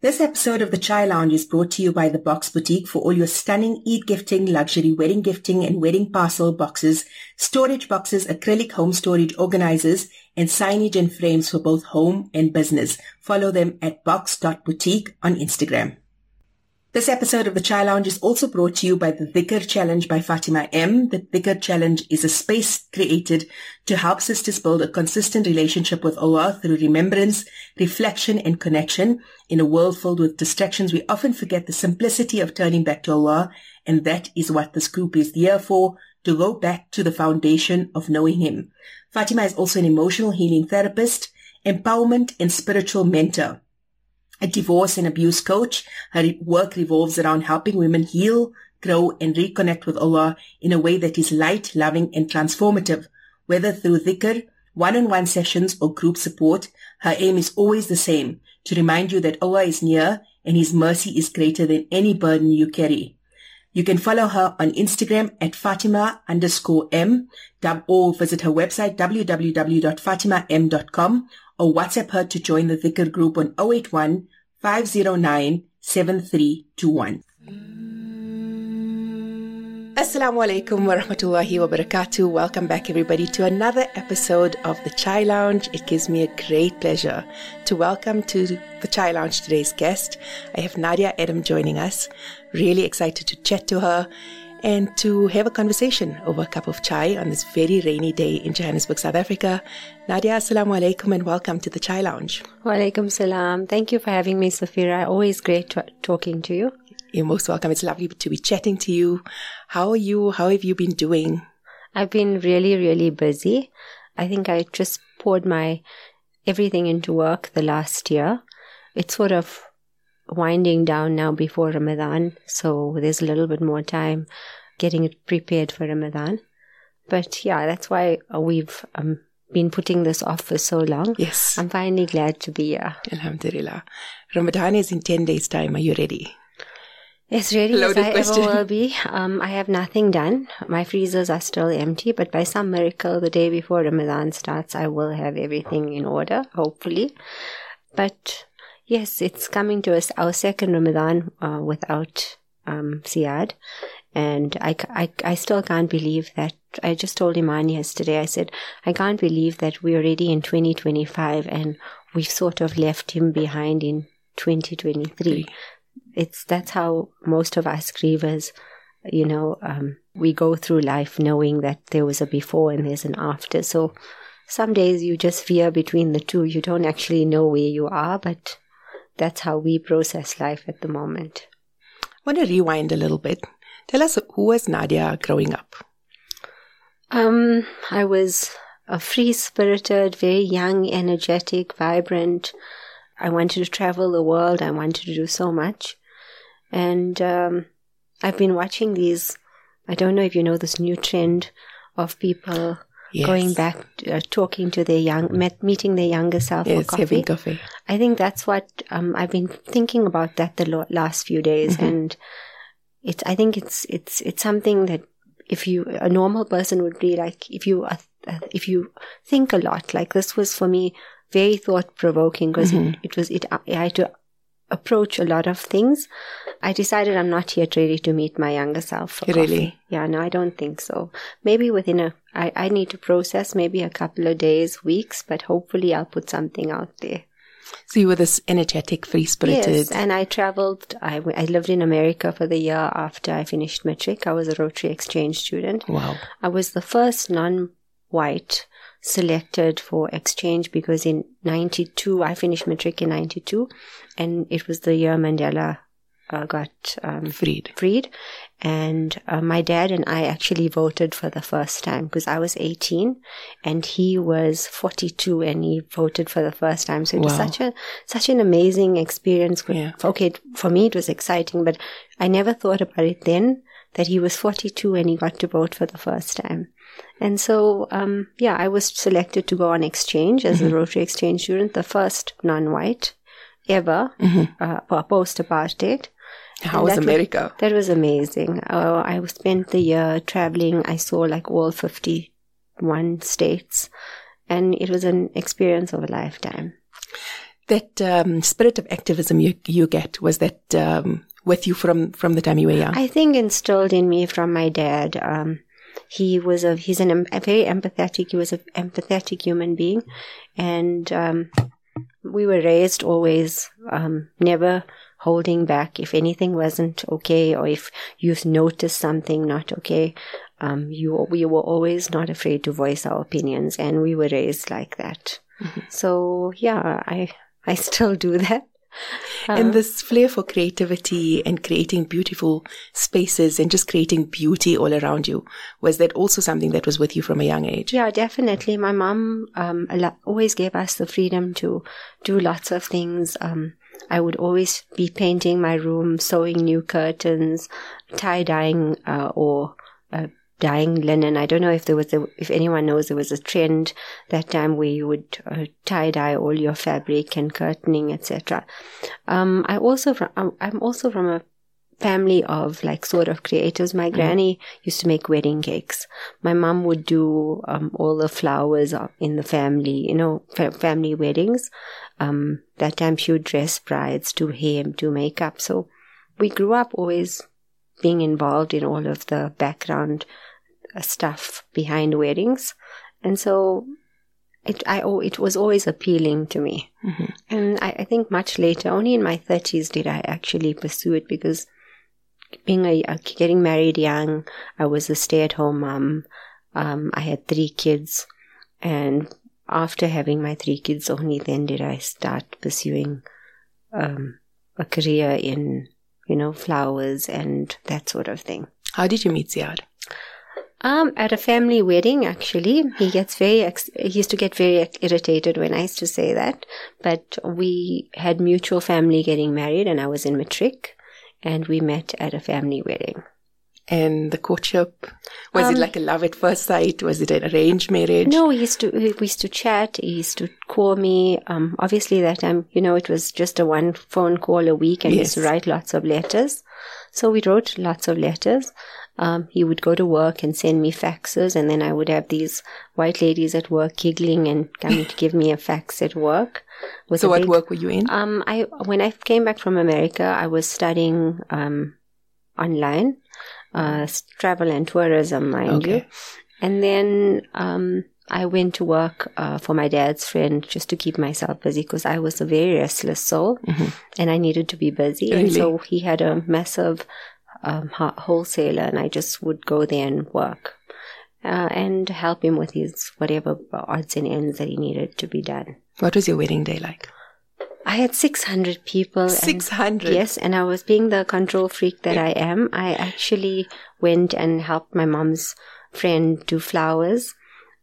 This episode of the Chai Lounge is brought to you by The Box Boutique for all your stunning Eid gifting, luxury wedding gifting and wedding parcel boxes, storage boxes, acrylic home storage organizers, and signage and frames for both home and business. Follow them at box.boutique on Instagram. This episode of the Chai Lounge is also brought to you by the Dhikr Challenge by Fatima M. The Dhikr Challenge is a space created to help sisters build a consistent relationship with Allah through remembrance, reflection, and connection. In a world filled with distractions, we often forget the simplicity of turning back to Allah, and that is what this group is here for, to go back to the foundation of knowing Him. Fatima is also an emotional healing therapist, empowerment and spiritual mentor, a divorce and abuse coach. Her work revolves around helping women heal, grow, and reconnect with Allah in a way that is light, loving, and transformative. Whether through dhikr, one-on-one sessions, or group support, her aim is always the same, to remind you that Allah is near and His mercy is greater than any burden you carry. You can follow her on Instagram at Fatima_M, or visit her website www.fatimam.com, or WhatsApp her to join the Dhikr group on 081 509 7321. Assalamu alaikum wa rahmatullahi wa barakatuh. Welcome back, everybody, to another episode of the Chai Lounge. It gives me a great pleasure to welcome to the Chai Lounge today's guest. I have Nadia Adam joining us. Really excited to chat to her and to have a conversation over a cup of chai on this very rainy day in Johannesburg, South Africa. Nadia, assalamu alaikum and welcome to the Chai Lounge. Wa alaikum salam. Thank you for having me, Safira. Always great talking to you. You're most welcome. It's lovely to be chatting to you. How are you? How have you been doing? I've been really, really busy. I think I just poured my everything into work the last year. It's sort of winding down now before Ramadan, so there's a little bit more time getting it prepared for Ramadan. But yeah, that's why we've been putting this off for so long. Yes. I'm finally glad to be here. Alhamdulillah. Ramadan is in 10 days' time. Are you ready? As ready as I ever will be. I have nothing done. My freezers are still empty, but by some miracle, the day before Ramadan starts, I will have everything in order, hopefully. But yes, it's coming to us, our second Ramadan without Siad. And I still can't believe that. I just told Iman yesterday, I said, I can't believe that we're already in 2025 and we've sort of left him behind in 2023. That's how most of us grievers, we go through life knowing that there was a before and there's an after. So some days you just veer between the two. You don't actually know where you are, but that's how we process life at the moment. I want to rewind a little bit. Tell us, who was Nadia growing up? I was a free-spirited, very young, energetic, vibrant. I wanted to travel the world. I wanted to do so much. And I've been watching these, I don't know if you know this new trend of people going back, talking to their meeting their younger self for coffee. Having coffee. I think that's what, I've been thinking about that the last few days. Mm-hmm. And I think it's something that a normal person would be like, if you think a lot, like this was for me very thought-provoking because I had to approach a lot of things. I decided I'm not yet ready to meet my younger self for coffee. Really? Yeah, no, I don't think so. Maybe I need to process maybe a couple of days, weeks, but hopefully I'll put something out there. So you were this energetic, free-spirited. Yes, and I traveled. I lived in America for the year after I finished matric. I was a Rotary exchange student. Wow. I was the first non-white selected for exchange because in 92, I finished matric in 92, and it was the year Mandela got freed. And my dad and I actually voted for the first time because I was 18 and he was 42 and he voted for the first time. So it was such an amazing experience. Yeah. Okay, for me it was exciting, but I never thought about it then that he was 42 and he got to vote for the first time. And so, I was selected to go on exchange as a Rotary exchange student, the first non-white ever post-apartheid. How was America? That was amazing. I spent the year traveling. I saw like all 51 states, and it was an experience of a lifetime. That spirit of activism you get, was that with you from the time you were young? I think instilled in me from my dad. He was a very empathetic. He was an empathetic human being, and we were raised always never holding back. If anything wasn't okay, or if you noticed something not okay, we were always not afraid to voice our opinions, and we were raised like that. Mm-hmm. So yeah, I still do that. And this flair for creativity and creating beautiful spaces and just creating beauty all around you, was that also something that was with you from a young age? Yeah, definitely. My mom always gave us the freedom to do lots of things. I would always be painting my room, sewing new curtains, tie-dyeing or dyeing linen. I don't know if anyone knows, there was a trend that time where you would tie-dye all your fabric and curtaining, etc. I'm also from a family of like sort of creatives. My granny used to make wedding cakes. My mom would do all the flowers in the family, family weddings. That time she would dress brides, do hair, do makeup. So we grew up always being involved in all of the background stuff behind weddings, and so it was always appealing to me. Mm-hmm. And I think much later, only in my 30s, did I actually pursue it, because getting married young, I was a stay-at-home mom. I had 3 kids, and after having my 3 kids, only then did I start pursuing a career in flowers and that sort of thing. How did you meet Ziad? At a family wedding, actually. He used to get very irritated when I used to say that. But we had mutual family getting married, and I was in matric, and we met at a family wedding. And the courtship, was it like a love at first sight? Was it an arranged marriage? No, we used to chat. He used to call me. Obviously that time, it was just a one phone call a week, and he used to write lots of letters. So we wrote lots of letters. He would go to work and send me faxes, and then I would have these white ladies at work giggling and coming to give me a fax at work. So what work were you in? When I came back from America, I was studying online. Travel and tourism, mind you. And then I went to work for my dad's friend just to keep myself busy, because I was a very restless soul, and I needed to be busy. Really? And so he had a massive wholesaler, and I just would go there and work and help him with his whatever odds and ends that he needed to be done. What was your wedding day like? I had 600 people. 600? Yes, and I was being the control freak that I am. I actually went and helped my mom's friend do flowers.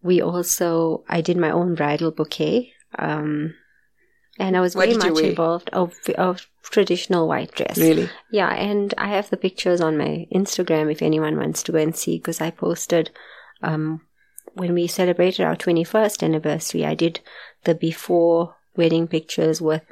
I did my own bridal bouquet. And I was very much involved of traditional white dress. Really? Yeah, and I have the pictures on my Instagram if anyone wants to go and see, because I posted, when we celebrated our 21st anniversary, I did the before wedding pictures with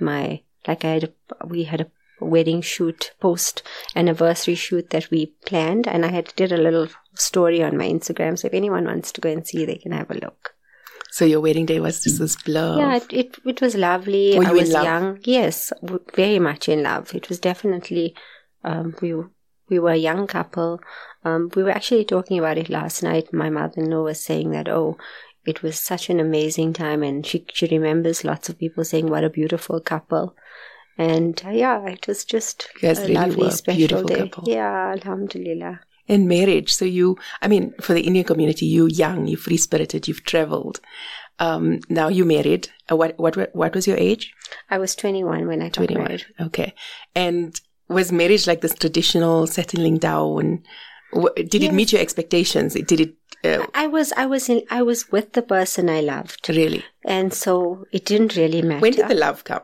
we had a wedding shoot, post anniversary shoot that we planned, and I did a little story on my Instagram, so if anyone wants to go and see, they can have a look. So your wedding day was just this blur. Yeah, it was lovely. Were you I was in love? Young. Yes, very much in love. It was definitely, we were a young couple. We were actually talking about it last night. My mother-in-law was saying that, it was such an amazing time, and she remembers lots of people saying what a beautiful couple. And it was just a really lovely, special day. Couple. Yeah, alhamdulillah. In marriage, so for the Indian community, you're young, you're free-spirited, you've traveled. Now you married. What was your age? I was 21 when I got married. Okay. And was marriage like this traditional settling down? Did it meet your expectations? Did it? I was with the person I loved. Really? And so it didn't really matter. When did the love come?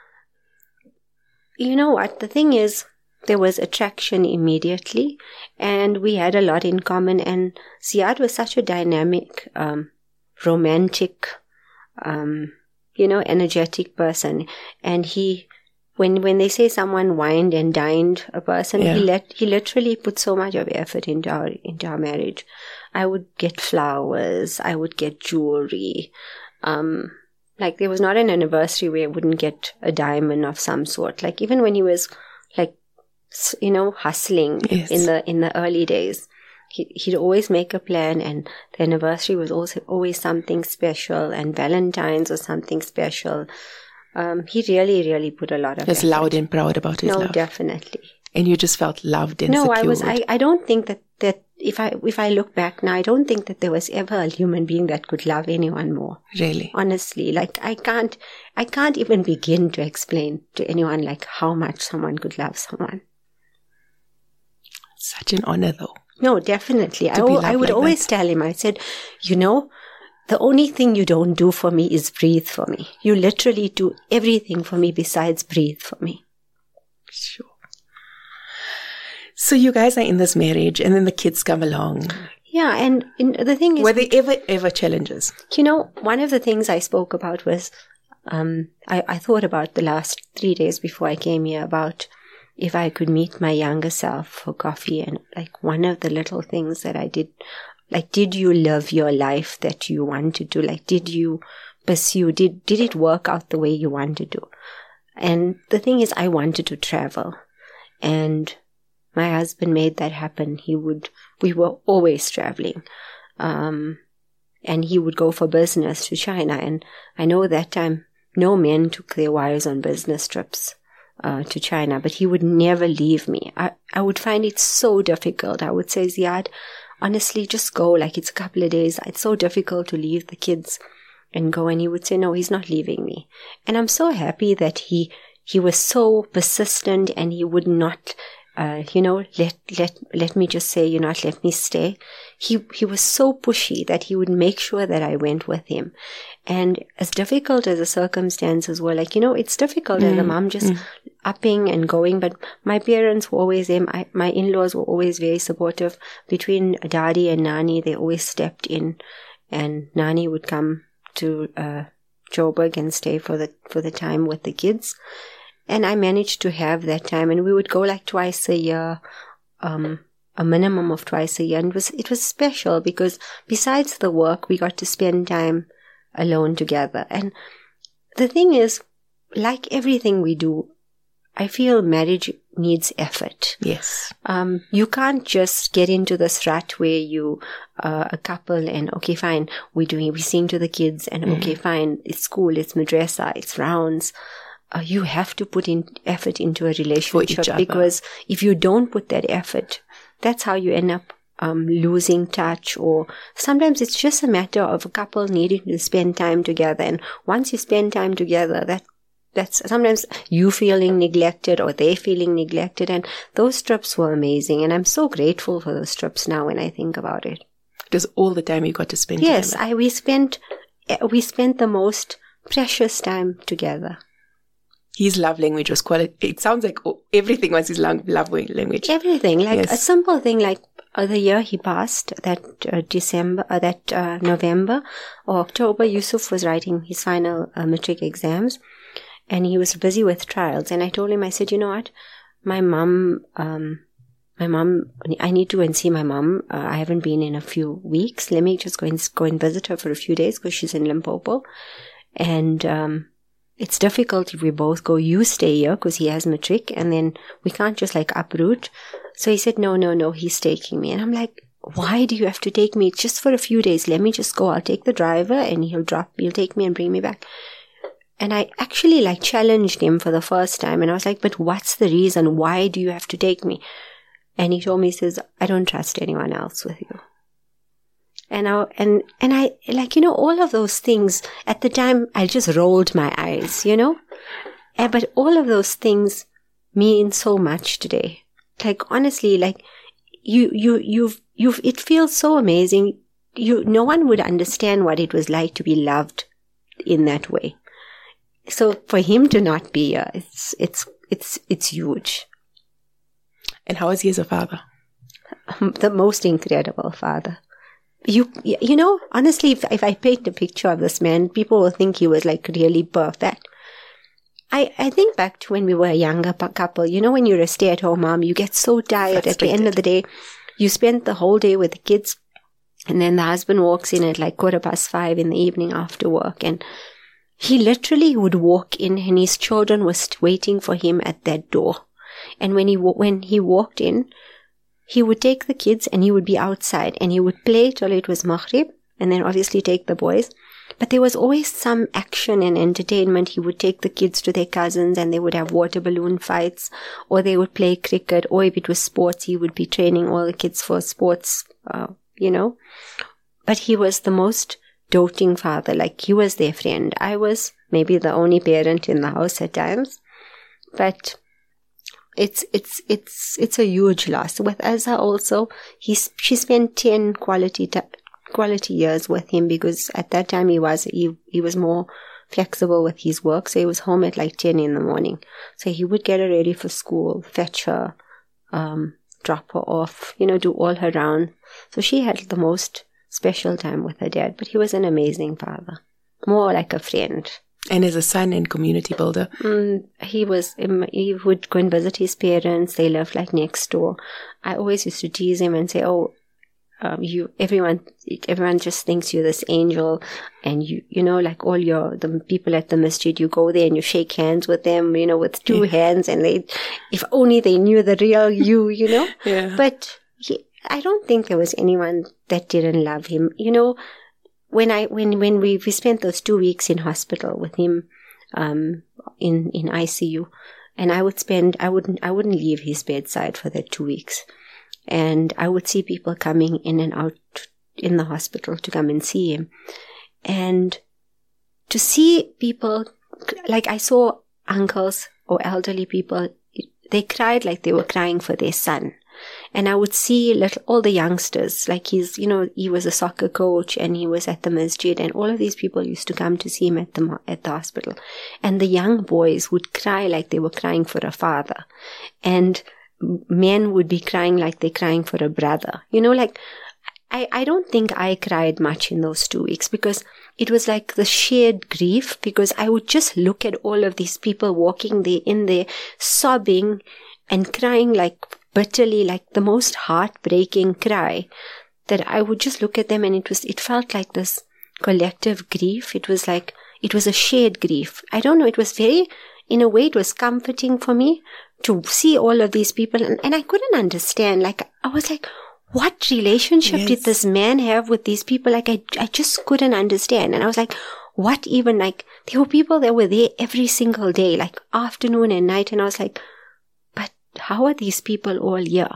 You know what? The thing is, there was attraction immediately, and we had a lot in common. And Ziad was such a dynamic, romantic, energetic person. And when they say someone wined and dined a person, he literally put so much of effort into our marriage. I would get flowers, I would get jewelry, Like, there was not an anniversary where I wouldn't get a diamond of some sort. Like, even when he was, like, you know, hustling in the early days, he'd always make a plan, and the anniversary was also always something special, and Valentine's was something special. He really, really put a lot of effort. He was loud and proud about his love. No, definitely. And you just felt loved and secured. I don't think that if I look back now, I don't think that there was ever a human being that could love anyone more. Really? Honestly, like, I can't even begin to explain to anyone, like, how much someone could love someone. Such an honor, though. No, definitely. I would always tell him, I said, you know, the only thing you don't do for me is breathe for me. You literally do everything for me besides breathe for me. Sure. So you guys are in this marriage, and then the kids come along. Yeah, and the thing is... Were there ever challenges? You know, one of the things I spoke about was, I thought about the last 3 days before I came here about if I could meet my younger self for coffee, and, like, one of the little things that I did, like, did you live your life that you wanted to? Like, did you pursue, did it work out the way you wanted to? And the thing is, I wanted to travel, and my husband made that happen. We were always traveling. And he would go for business to China. And I know that time, no men took their wives on business trips to China, but he would never leave me. I would find it so difficult. I would say, Ziad, honestly, just go. Like, it's a couple of days. It's so difficult to leave the kids and go. And he would say, no, he's not leaving me. And I'm so happy that he was so persistent, and he would not... let me just say, let me stay. He was so pushy that he would make sure that I went with him. And as difficult as the circumstances were, like, it's difficult as a mom just upping and going, but my parents were always there. My in-laws were always very supportive. Between Daddy and Nani, they always stepped in, and Nani would come to Joburg and stay for the time with the kids. And I managed to have that time, and we would go like twice a year, a minimum of twice a year. And it was special because besides the work, we got to spend time alone together. And the thing is, like everything we do, I feel marriage needs effort. Yes. You can't just get into this rut where you a couple and, okay, fine, we sing to the kids, and okay, fine, it's school, it's madrasa, it's rounds. You have to put in effort into a relationship, because if you don't put that effort, that's how you end up losing touch. Or sometimes it's just a matter of a couple needing to spend time together. And once you spend time together, that's sometimes you feeling neglected or they feeling neglected. And those trips were amazing. And I'm so grateful for those trips now when I think about it. It was all the time you got to spend together. Yes, we spent the most precious time together. His love language was it sounds like everything was his love language. Everything. Like a simple thing, like the year he passed, that November or October, Yusuf was writing his final matric exams, and he was busy with trials. And I told him, I said, you know what, my mom, I need to go and see my mom. I haven't been in a few weeks. Let me just go and visit her for a few days because she's in Limpopo. And, it's difficult if we both go, you stay here because he has matric, and then we can't just like uproot. So he said, no, he's taking me. And I'm like, why do you have to take me? Just for a few days. Let me just go. I'll take the driver and he'll take me and bring me back. And I actually like challenged him for the first time. And I was like, but what's the reason? Why do you have to take me? And he told me, he says, I don't trust anyone else with you. And I like, all of those things at the time, I just rolled my eyes, but all of those things mean so much today. Like, honestly, like it feels so amazing. No one would understand what it was like to be loved in that way. So for him to not be here, it's huge. And how is he as a father? The most incredible father. Honestly, if I paint a picture of this man, people will think he was like really perfect. I think back to when we were a younger couple. When you're a stay-at-home mom, you get so tired at the end of the day. You spend the whole day with the kids, and then the husband walks in at like 5:15 in the evening after work, and he literally would walk in and his children were waiting for him at that door. And when he walked in, he would take the kids and he would be outside and he would play till it was Maghrib and then obviously take the boys. But there was always some action and entertainment. He would take the kids to their cousins and they would have water balloon fights, or they would play cricket, or if it was sports, he would be training all the kids for sports, But he was the most doting father. Like, he was their friend. I was maybe the only parent in the house at times, but it's a huge loss. With Azza also, she spent 10 quality years with him, because at that time he was more flexible with his work, so he was home at like 10 in the morning. So he would get her ready for school, fetch her, drop her off, do all her round. So she had the most special time with her dad, but he was an amazing father, more like a friend. And as a son and community builder? He would go and visit his parents. They lived like next door. I always used to tease him and say, everyone just thinks you're this angel, and like all the people at the masjid, you go there and you shake hands with them, with two hands, and if only they knew the real you, Yeah. But I don't think there was anyone that didn't love him. When we spent those 2 weeks in hospital with him, in ICU, and I wouldn't leave his bedside for that 2 weeks. And I would see people coming in and out in the hospital to come and see him. And to see people, like I saw uncles or elderly people, they cried like they were crying for their son. And I would see all the youngsters, like he was a soccer coach and he was at the masjid, and all of these people used to come to see him at the hospital. And the young boys would cry like they were crying for a father. And men would be crying like they're crying for a brother. I don't think I cried much in those 2 weeks, because it was like the shared grief, because I would just look at all of these people walking in there, sobbing and crying like bitterly, like the most heartbreaking cry, that I would just look at them, and it felt like this collective grief. It was a shared grief. I don't know, in a way it was comforting for me to see all of these people, and I couldn't understand. Like, I was like, what relationship did this man have with these people? Like, I just couldn't understand. And I was like, what even, like, there were people that were there every single day, like afternoon and night. And I was like, but how are these people all here?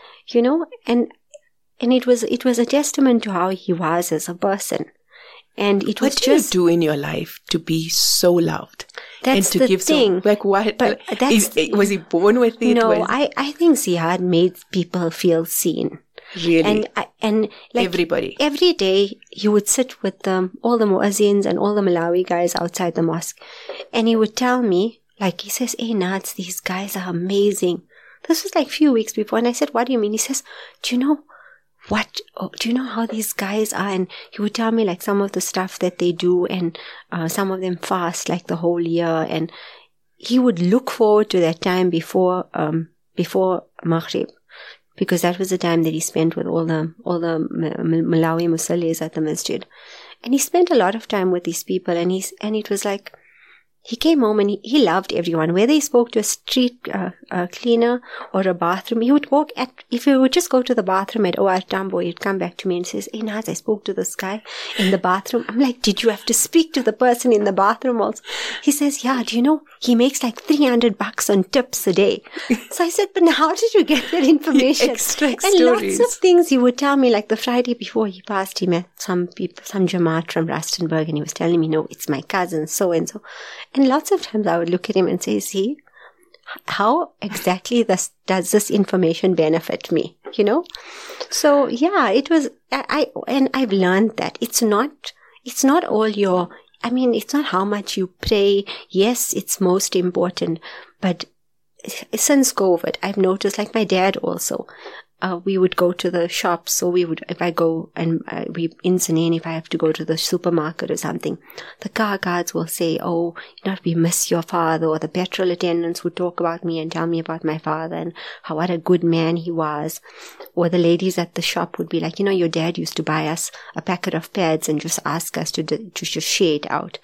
And it was a testament to how he was as a person. And it was what do you do in your life to be so loved? That's and to the give thing. So, like, what? But was he born with it? No, I think Ziad made people feel seen. Really? And like everybody. Every day he would sit with all the muezzins and all the Malawi guys outside the mosque, and he would tell me, like, he says, "Hey Nads, these guys are amazing." This was like a few weeks before, and I said, "What do you mean?" He says, "Do you know how these guys are?" And he would tell me like some of the stuff that they do, and some of them fast like the whole year, and he would look forward to that time before Maghrib, because that was the time that he spent with all the Malawi Musallis at the masjid. And he spent a lot of time with these people, and it was like, he came home and he loved everyone. Whether he spoke to a street cleaner or a bathroom, he would if he would just go to the bathroom at OR Tambo, he'd come back to me and says, "Hey Naz, I spoke to this guy in the bathroom." I'm like, "Did you have to speak to the person in the bathroom also?" He says, "Yeah, do you know, he makes like $300 on tips a day." So I said, "But how did you get that information?" Extract and stories. Lots of things he would tell me, like the Friday before he passed, he met some people, some Jamaat from Rustenburg, and he was telling me, "No, it's my cousin, so-and-so." And lots of times I would look at him and say, "See, how exactly does this information benefit me?" So yeah, it was, I've learned that it's not all it's not how much you pray. Yes, it's most important, but since COVID, I've noticed, like my dad also, we would go to the shops. So if I go and in Zanin, if I have to go to the supermarket or something, the car guards will say, "Oh, we miss your father," or the petrol attendants would talk about me and tell me about my father and what a good man he was. Or the ladies at the shop would be like, "Your dad used to buy us a packet of pads and just ask us to just share it out."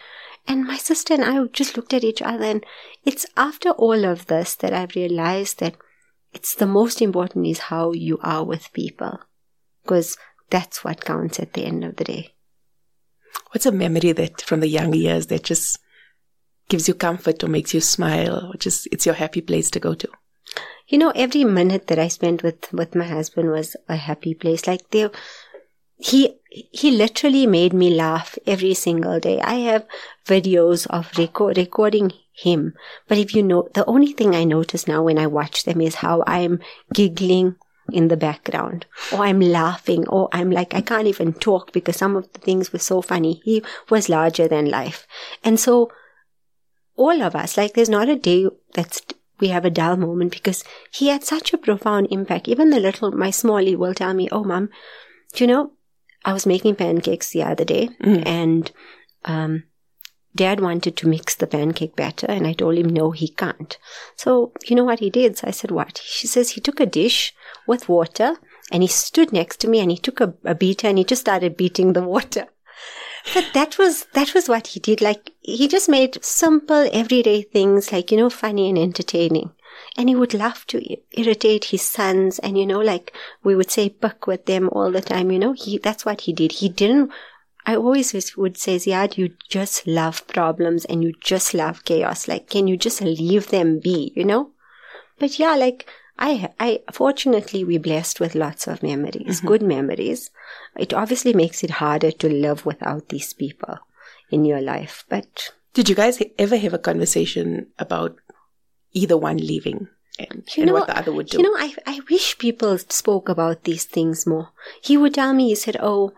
And my sister and I just looked at each other, and it's after all of this that I've realized that it's the most important is how you are with people, because that's what counts at the end of the day. What's a memory that from the young years that just gives you comfort or makes you smile, or just it's your happy place to go to? You know, every minute that I spent with my husband was a happy place. Like he literally made me laugh every single day. I have videos of recording him. But if you know, the only thing I notice now when I watch them is how I'm giggling in the background, or I'm laughing, or I'm like, I can't even talk because some of the things were so funny. He was larger than life. And so all of us, like there's not a day we have a dull moment, because he had such a profound impact. Even my smallie will tell me, oh, Mom, do you know, I was making pancakes the other day and Dad wanted to mix the pancake batter, and I told him, no, he can't. So you know what he did? So I said, what? She says he took a dish with water and he stood next to me and he took a beater and he just started beating the water. But that was what he did. Like, he just made simple, everyday things, like, you know, funny and entertaining. And he would love to irritate his sons. And, you know, like, we would say "puck" with them all the time, you know. That's what he did. I always would say, Ziad, you just love problems and you just love chaos. Like, can you just leave them be, you know? But yeah, like, I fortunately, we're blessed with lots of memories, good memories. It obviously makes it harder to live without these people in your life. But did you guys ever have a conversation about either one leaving and what the other would do? You know, I wish people spoke about these things more. He would tell me, he said,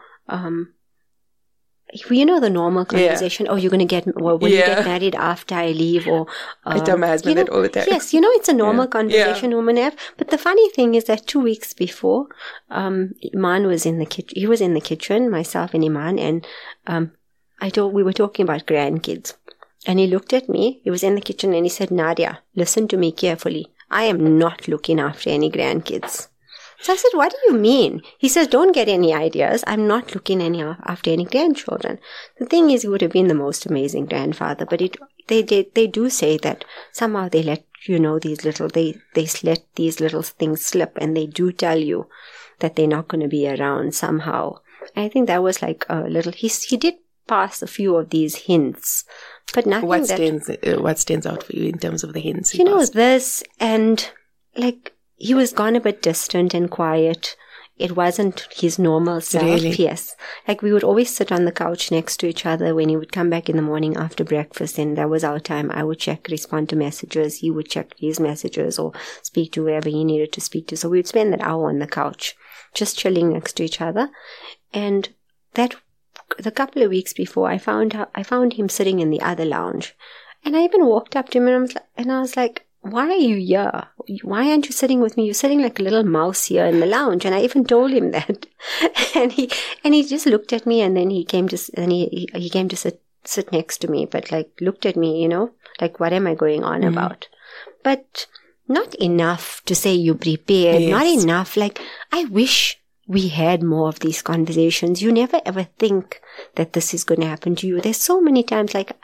you know, the normal conversation, you're going to get, or will you get married after I leave, or... I tell my husband that all the time. Yes, you know, it's a normal conversation women have. But the funny thing is that 2 weeks before, Iman was in the kitchen. He was in the kitchen, myself and Iman, and we were talking about grandkids. And he looked at me, he was in the kitchen, and he said, Nadia, listen to me carefully. I am not looking after any grandkids. So I said, what do you mean? He says, don't get any ideas. I'm not looking after any grandchildren. The thing is, he would have been the most amazing grandfather, but they do say that somehow they let, you know, they let these little things slip, and they do tell you that they're not going to be around somehow. And I think that was like a little, he did pass a few of these hints, but nothing what stands out for you in terms of the hints? You know, this, and like, he was gone a bit distant and quiet. It wasn't his normal self. Really? Yes. Like, we would always sit on the couch next to each other when he would come back in the morning after breakfast, and that was our time. I would respond to messages. He would check his messages or speak to whoever he needed to speak to. So we would spend that hour on the couch, just chilling next to each other. And the couple of weeks before, I found him sitting in the other lounge. And I even walked up to him and I was like, why are you here? Why aren't you sitting with me? You're sitting like a little mouse here in the lounge. And I even told him that. and he just looked at me, and then he came to sit next to me, but like looked at me, you know, like, what am I going on about? But not enough to say you prepared, not enough. Like, I wish we had more of these conversations. You never ever think that this is going to happen to you. There's so many times, like,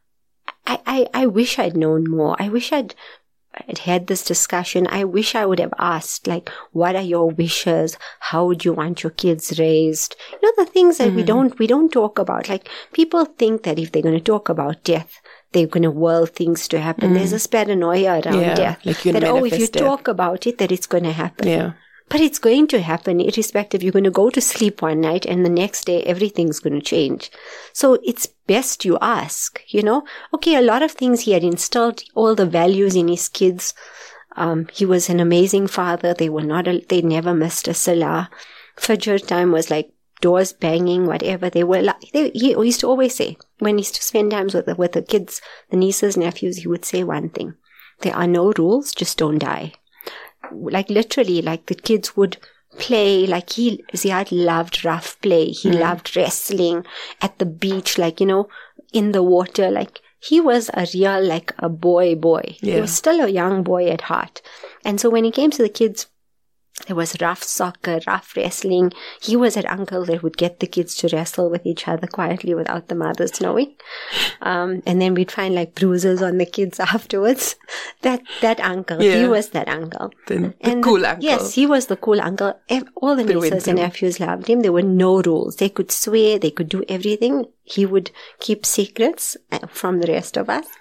I wish I'd known more. I wish I'd had this discussion. I wish I would have asked, like, what are your wishes? How would you want your kids raised? You know, the things that we don't talk about. Like, people think that if they're going to talk about death, they're going to will things to happen. There's this paranoia around death. Like, that, if you talk about it, that it's going to happen. Yeah. But it's going to happen irrespective. You're going to go to sleep one night and the next day everything's going to change. So it's best you ask, you know. Okay, a lot of things he had instilled, all the values in his kids. He was an amazing father. They never missed a salah. Fajr time was like doors banging, whatever. He used to always say, when he used to spend times with the kids, the nieces, nephews, he would say one thing: there are no rules, just don't die. Like, literally, like, the kids would play, like, Ziad loved rough play. He loved wrestling at the beach, like, you know, in the water. Like, he was a real, like, a boy. Yeah. He was still a young boy at heart. And so when he came to the kids, There was rough soccer, rough wrestling. He was that uncle that would get the kids to wrestle with each other quietly without the mothers knowing. And then we'd find like bruises on the kids afterwards. That uncle, he was that uncle. The cool uncle. Yes, he was the cool uncle. All the nieces and nephews loved him. There were no rules. They could swear, they could do everything. He would keep secrets from the rest of us.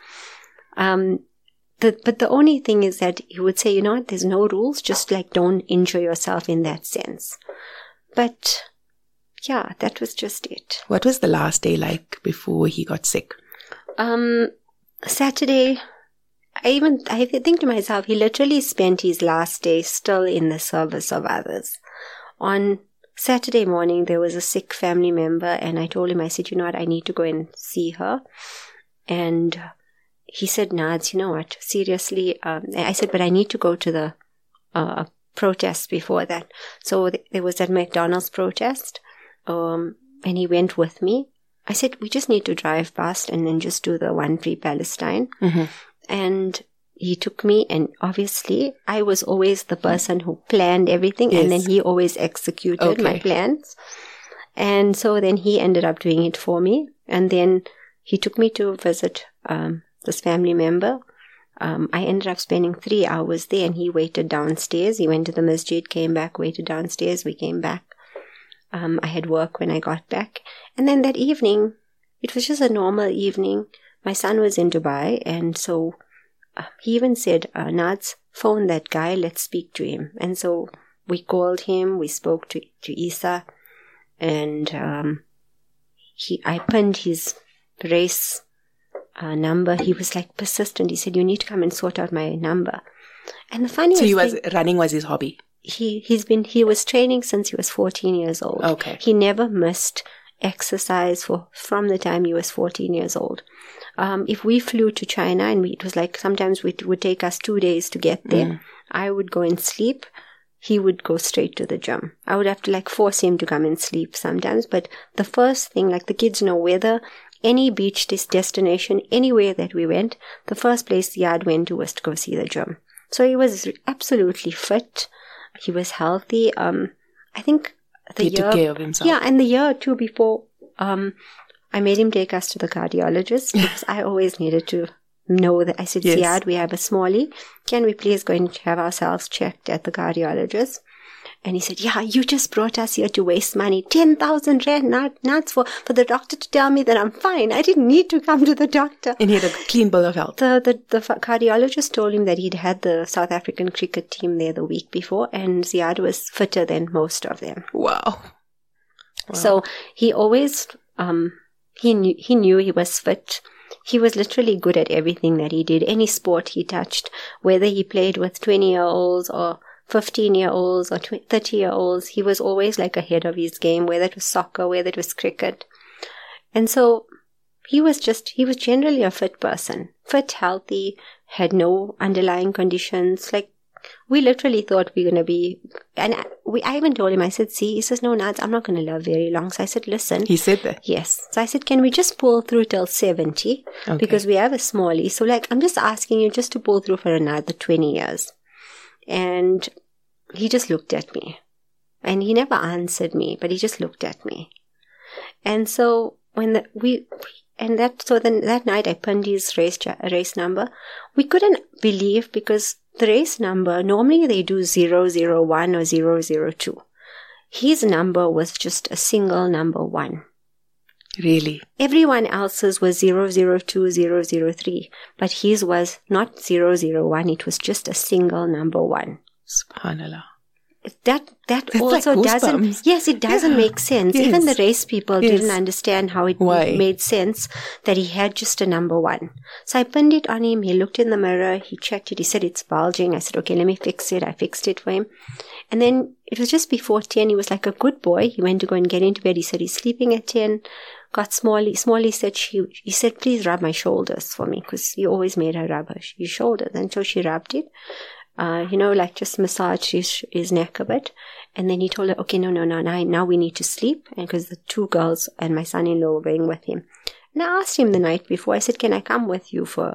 But the only thing is that he would say, you know what, there's no rules, just like don't injure yourself in that sense. But yeah, that was just it. What was the last day like before he got sick? Saturday, I think to myself, he literally spent his last day still in the service of others. On Saturday morning, there was a sick family member, and I told him, I said, you know what, I need to go and see her. And he said, Nads, you know what, seriously, I said, but I need to go to the protest before that. So there was that McDonald's protest, and he went with me. I said, we just need to drive past and then just do the One Free Palestine. Mm-hmm. And he took me, and obviously I was always the person who planned everything, and then he always executed my plans. And so then he ended up doing it for me. And then he took me to visit this family member. I ended up spending 3 hours there, and he waited downstairs. He went to the masjid, came back, waited downstairs. We came back. I had work when I got back. And then that evening, it was just a normal evening. My son was in Dubai, and so he even said, Nads, phone that guy, let's speak to him. And so we called him, we spoke to Isa, and I pinned his race number. He was like persistent. He said, you need to come and sort out my number. And the funniest thing, running was his hobby. He was training since he was 14 years old. Okay. He never missed exercise from the time he was 14 years old. If we flew to China, and it was like sometimes it would take us 2 days to get there, I would go and sleep. He would go straight to the gym. I would have to like force him to come and sleep sometimes. But the first thing, like the kids know, whether any beach destination, anywhere that we went, the first place Yad went to was to go see the gym. So he was absolutely fit. He was healthy. I think he took care of himself. Yeah, and the year or two before, I made him take us to the cardiologist because I always needed to know that. I said, Ziad, we have a smallie. Can we please go and have ourselves checked at the cardiologist? And he said, yeah, you just brought us here to waste money. 10,000 rand, not for the doctor to tell me that I'm fine. I didn't need to come to the doctor. And he had a clean bill of health. The cardiologist told him that he'd had the South African cricket team there the week before, and Ziad was fitter than most of them. Wow. So he always, he knew he was fit. He was literally good at everything that he did. Any sport he touched, whether he played with 20-year-olds or 15-year-olds or 30-year-olds, he was always like ahead of his game, whether it was soccer, whether it was cricket. And so he was generally a fit person. Fit, healthy, had no underlying conditions. Like, we literally thought we were going to be, and I even told him, I said, see, he says, no, Nads, I'm not going to live very long. So I said, listen. He said that? Yes. So I said, can we just pull through till 70? Okay. Because we have a smallie. So like, I'm just asking you just to pull through for another 20 years. And he just looked at me. And he never answered me, but he just looked at me. And so that night I pinned his race number. We couldn't believe, because the race number, normally they do 001 or 002. His number was just a single number 1. Really? Everyone else's was 002, 003, but his was not 001, it was just a single number 1. Subhanallah. That also like doesn't, yes, it doesn't make sense. Yes. Even the race people didn't understand how it Why? made sense that he had just a number 1. So I pinned it on him. He looked in the mirror. He checked it. He said, it's bulging. I said, okay, let me fix it. I fixed it for him. And then it was just before 10. He was like a good boy. He went to go and get into bed. He said he's sleeping at 10. Got Smallie. Smallie said he said, please rub my shoulders for me, because he always made her rub his shoulders. And so she rubbed it. Like just massage his neck a bit. And then he told her, okay, no, now we need to sleep. And because the 2 girls and my son-in-law were going with him. And I asked him the night before, I said, can I come with you for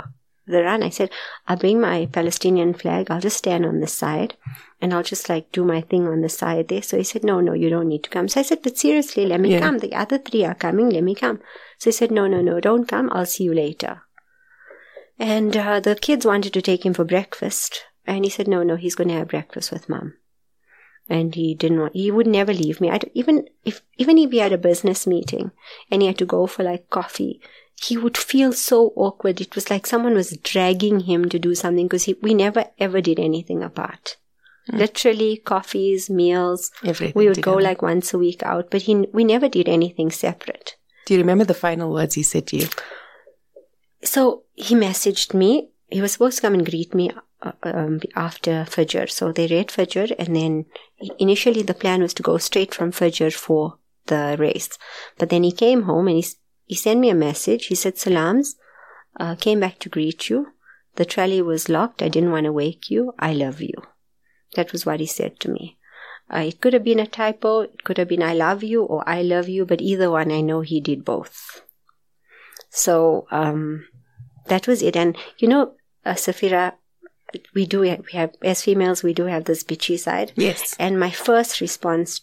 the run. I said, I'll bring my Palestinian flag. I'll just stand on this side and I'll just like do my thing on the side there. So he said, no, you don't need to come. So I said, but seriously, let me come. The other 3 are coming. Let me come. So he said, no, don't come. I'll see you later. And the kids wanted to take him for breakfast. And he said, no, he's going to have breakfast with Mom. And he would never leave me. Even if he had a business meeting and he had to go for like coffee, he would feel so awkward. It was like someone was dragging him to do something because we never ever did anything apart. Literally coffees, meals. Everything we would together. go like once a week out, but we never did anything separate. Do you remember the final words he said to you? So he messaged me. He was supposed to come and greet me after Fajr. So they read Fajr, and then initially the plan was to go straight from Fajr for the race. But then he came home and he sent me a message. He said, Salams, came back to greet you. The trolley was locked. I didn't want to wake you. I love you. That was what he said to me. It could have been a typo. It could have been I love you or I love you. But either one, I know he did both. So that was it. And Safira, we have as females, we do have this bitchy side. Yes. And my first response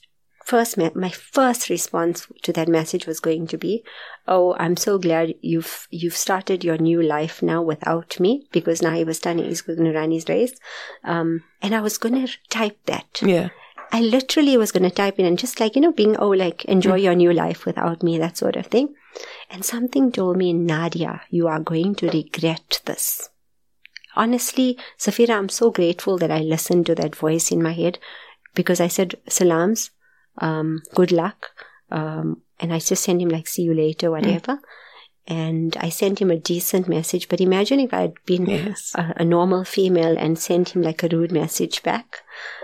to that message was going to be, oh, I'm so glad you've started your new life now without me, because now he's going to run his race. And I was going to type that. Yeah. I literally was going to type in and just like, being, enjoy your new life without me, that sort of thing. And something told me, Nadia, you are going to regret this. Honestly, Safira, I'm so grateful that I listened to that voice in my head, because I said, Salams, good luck. And I just sent him like, see you later, whatever. And I sent him a decent message. But imagine if I had been a normal female and sent him like a rude message back.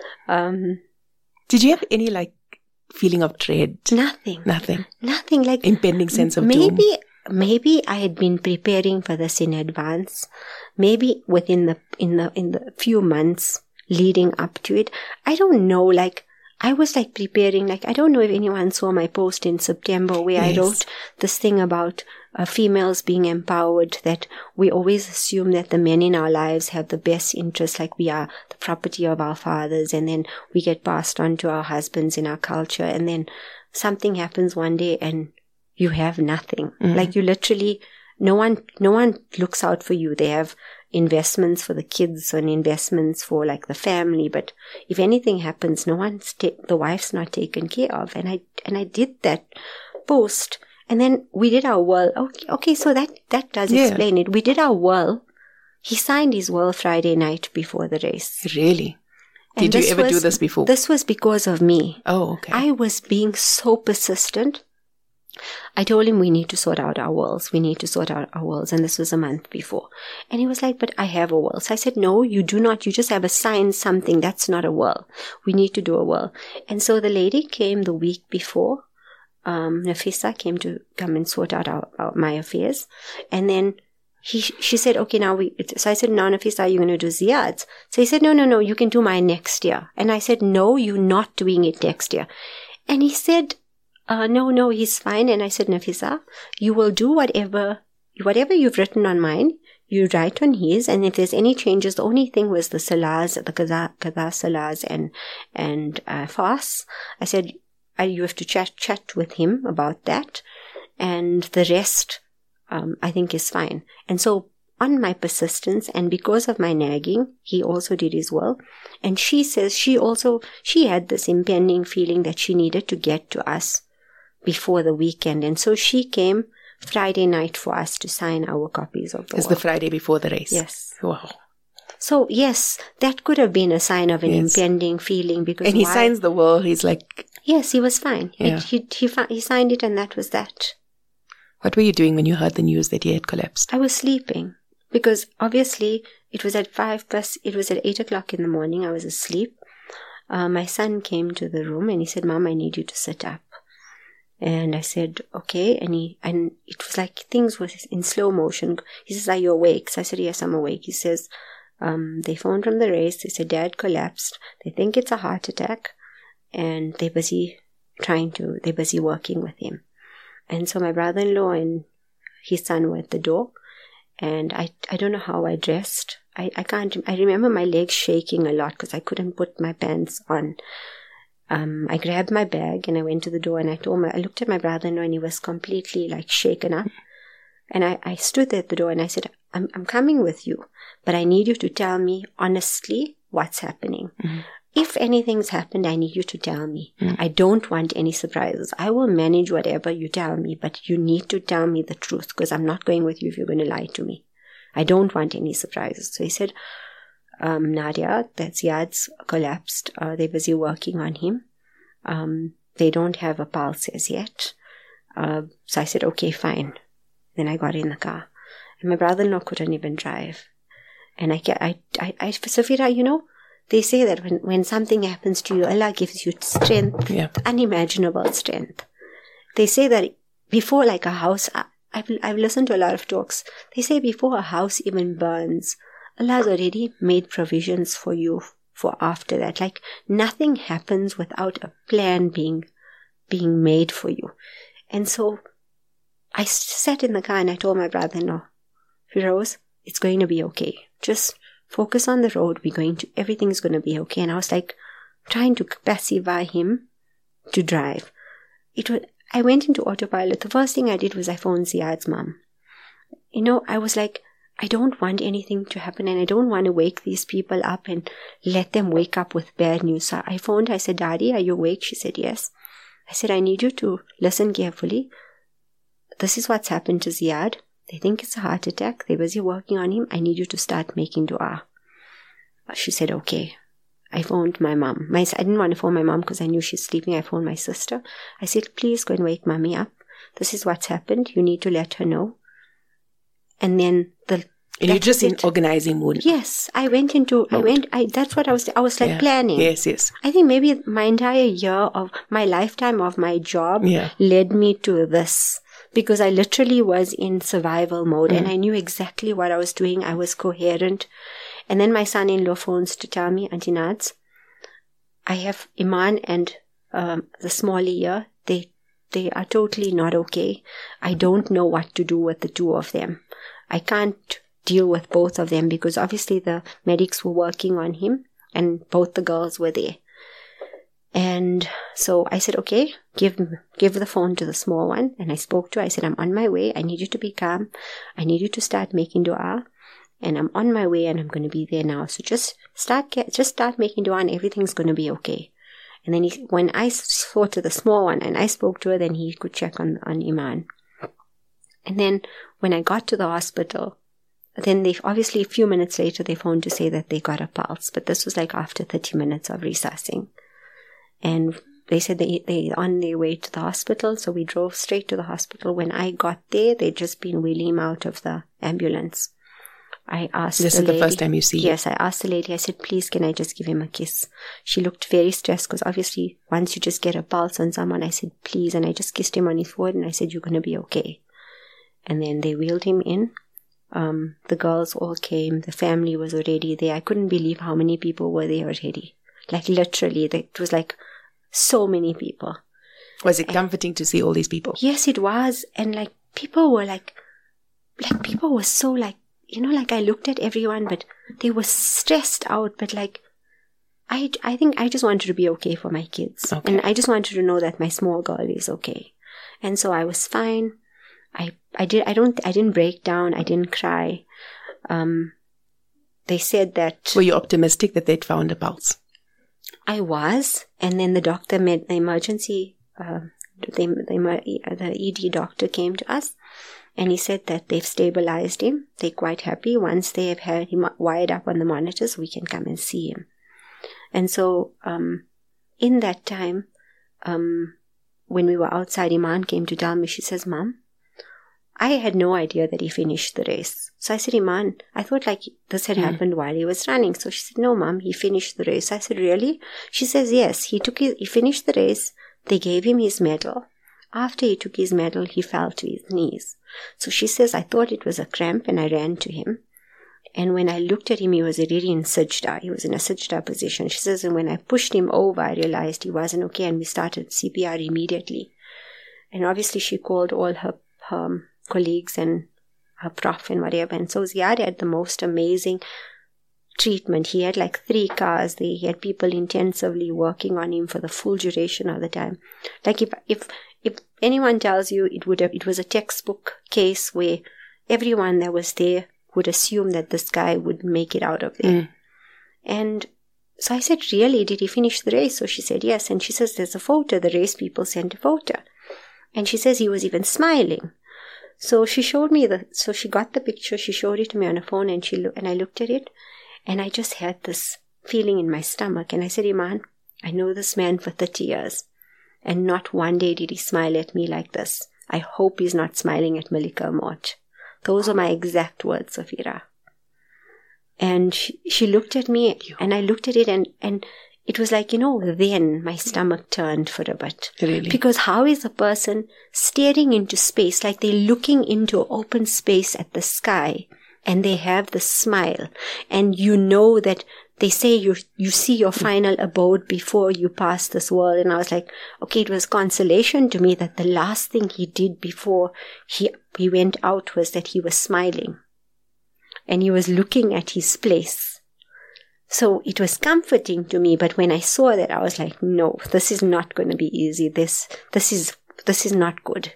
Did you have any like feeling of dread? Nothing. Like impending sense of doom. Maybe I had been preparing for this in advance. Maybe within the few months leading up to it. I don't know, like I was like preparing, like I don't know if anyone saw my post in September where I wrote this thing about females being empowered, that we always assume that the men in our lives have the best interests, like we are the property of our fathers, and then we get passed on to our husbands in our culture, and then something happens one day and you have nothing. Like you literally, no one looks out for you. They have investments for the kids and investments for like the family, but if anything happens, the wife's not taken care of. And I did that post, and then we did our will. Okay, so that does explain it. We did our will. He signed his will Friday night before the race. Really? Did you ever do this before? This was because of me. Oh, okay. I was being so persistent. I told him we need to sort out our wills. And this was a month before. And he was like, but I have a will. So I said, no, you do not. You just have a signed something. That's not a will. We need to do a will. And so the lady came the week before. Nafisa came to come and sort out my affairs. And then she said, okay, so I said, no, Nafisa, are you going to do Ziad's? So he said, no, you can do mine next year. And I said, no, you're not doing it next year. And he said, no, he's fine. And I said, Nafisa, you will do whatever you've written on mine, you write on his, and if there's any changes, the only thing was the salahs, the qada salahs and fast. I said, you have to chat with him about that, and the rest, I think is fine. And so on my persistence and because of my nagging, he also did his will. And she says she had this impending feeling that she needed to get to us before the weekend. And so she came Friday night for us to sign our copies of the will. It's the Friday before the race. Yes. Wow. So yes, that could have been a sign of an impending feeling, because he signs the will. He's like, yes, he was fine. Yeah. He signed it, and that was that. What were you doing when you heard the news that he had collapsed? I was sleeping, because obviously it was at 8 o'clock in the morning. I was asleep. My son came to the room and he said, Mom, I need you to sit up. And I said, okay. And it was like things were in slow motion. He says, are you awake? So I said, yes, I'm awake. He says, they phoned from the race. They said, Dad collapsed. They think it's a heart attack. And they're busy working with him. And so my brother-in-law and his son were at the door. And I don't know how I dressed. I remember my legs shaking a lot because I couldn't put my pants on. I grabbed my bag and I went to the door and I looked at my brother-in-law and he was completely like shaken up. And I stood there at the door and I said, I'm coming with you, but I need you to tell me honestly what's happening. Mm-hmm. If anything's happened, I need you to tell me. Mm-hmm. I don't want any surprises. I will manage whatever you tell me, but you need to tell me the truth because I'm not going with you if you're going to lie to me. I don't want any surprises. So he said, Nadia, that Ziad's collapsed. They're busy working on him. They don't have a pulse as yet. So I said, okay, fine. Then I got in the car. And my brother-in-law couldn't even drive. And Safira, they say that when something happens to you, Allah gives you strength, unimaginable strength. They say that before like a house, I've listened to a lot of talks. They say before a house even burns, Allah's already made provisions for you for after that. Like nothing happens without a plan being made for you. And so I sat in the car and I told my brother-in-law, Firoz, it's going to be okay. Just focus on the road. Everything's going to be okay. And I was like trying to pacify him to drive. I went into autopilot. The first thing I did was I phoned Ziad's mom. I was like, I don't want anything to happen and I don't want to wake these people up and let them wake up with bad news. So I phoned, I said, Daddy, are you awake? She said, yes. I said, I need you to listen carefully. This is what's happened to Ziad. They think it's a heart attack. They're busy working on him. I need you to start making dua. She said, okay. I phoned my mom. I didn't want to phone my mom because I knew she's sleeping. I phoned my sister. I said, please go and wake mommy up. This is what's happened. You need to let her know. And then you're just in organizing mood. Yes. That's what I was like planning. Yes. I think maybe my entire year of my lifetime of my job led me to this. Because I literally was in survival mode and I knew exactly what I was doing. I was coherent. And then my son-in-law phones to tell me, Auntie Nads, I have Iman and the smallie here. They are totally not okay. I don't know what to do with the two of them. I can't deal with both of them because obviously the medics were working on him and both the girls were there. And so I said, okay, give the phone to the small one. And I spoke to her. I said, I'm on my way. I need you to be calm. I need you to start making dua. And I'm on my way and I'm going to be there now. So just start making dua and everything's going to be okay. And then when I spoke to the small one and I spoke to her, then he could check on Iman. And then when I got to the hospital, then they obviously a few minutes later, they phoned to say that they got a pulse. But this was like after 30 minutes of resuscitating. And they said they on their way to the hospital, so we drove straight to the hospital. When I got there, they'd just been wheeling him out of the ambulance. I asked This is the first time you see him? Yes, I asked the lady, I said, please, can I just give him a kiss? She looked very stressed because obviously once you just get a pulse on someone, I said, please. And I just kissed him on his forehead and I said, you're going to be okay. And then they wheeled him in. The girls all came. The family was already there. I couldn't believe how many people were there already. Like literally, it was like so many people. Was it comforting to see all these people? Yes, it was. And like people were people were so like I looked at everyone, but they were stressed out. But like, I think I just wanted to be okay for my kids. Okay. And I just wanted to know that my small girl is okay. And so I was fine. I didn't break down. I didn't cry. They said that. Were you optimistic that they'd found a pulse? I was, and then the doctor made the emergency. The ED doctor came to us, and he said that they've stabilized him. They're quite happy. Once they have had him wired up on the monitors, we can come and see him. And so, in that time, when we were outside, Iman came to tell me. She says, "Mom, I had no idea that he finished the race." So I said, Iman, I thought like this had happened while he was running. So she said, no, Mom, he finished the race. I said, really? She says, yes, he finished the race. They gave him his medal. After he took his medal, he fell to his knees. So she says, I thought it was a cramp and I ran to him. And when I looked at him, he was already in sajda. He was in a sajda position. She says, and when I pushed him over, I realized he wasn't okay and we started CPR immediately. And obviously she called all her colleagues and prof and whatever. And so Ziad had the most amazing treatment. He had like 3 cars. He had people intensively working on him for the full duration of the time. Like if anyone tells you it was a textbook case where everyone that was there would assume that this guy would make it out of there. And so I said, really, did he finish the race? So she said, yes. And she says, there's a photo. The race people sent a photo. And she says he was even smiling. So she showed me so she got the picture, she showed it to me on a phone, and I looked at it, and I just had this feeling in my stomach. And I said, Iman, I know this man for 30 years, and not one day did he smile at me like this. I hope he's not smiling at Malika Mort. Those are my exact words, Safira. And she looked at me, and I looked at it, and it was like, then my stomach turned for a bit. Really? Because how is a person staring into space, like they're looking into open space at the sky, and they have the smile, and that they say you see your final abode before you pass this world. And I was like, okay, it was consolation to me that the last thing he did before he went out was that he was smiling. And he was looking at his place. So it was comforting to me, but when I saw that, I was like, no, this is not going to be easy. This is not good.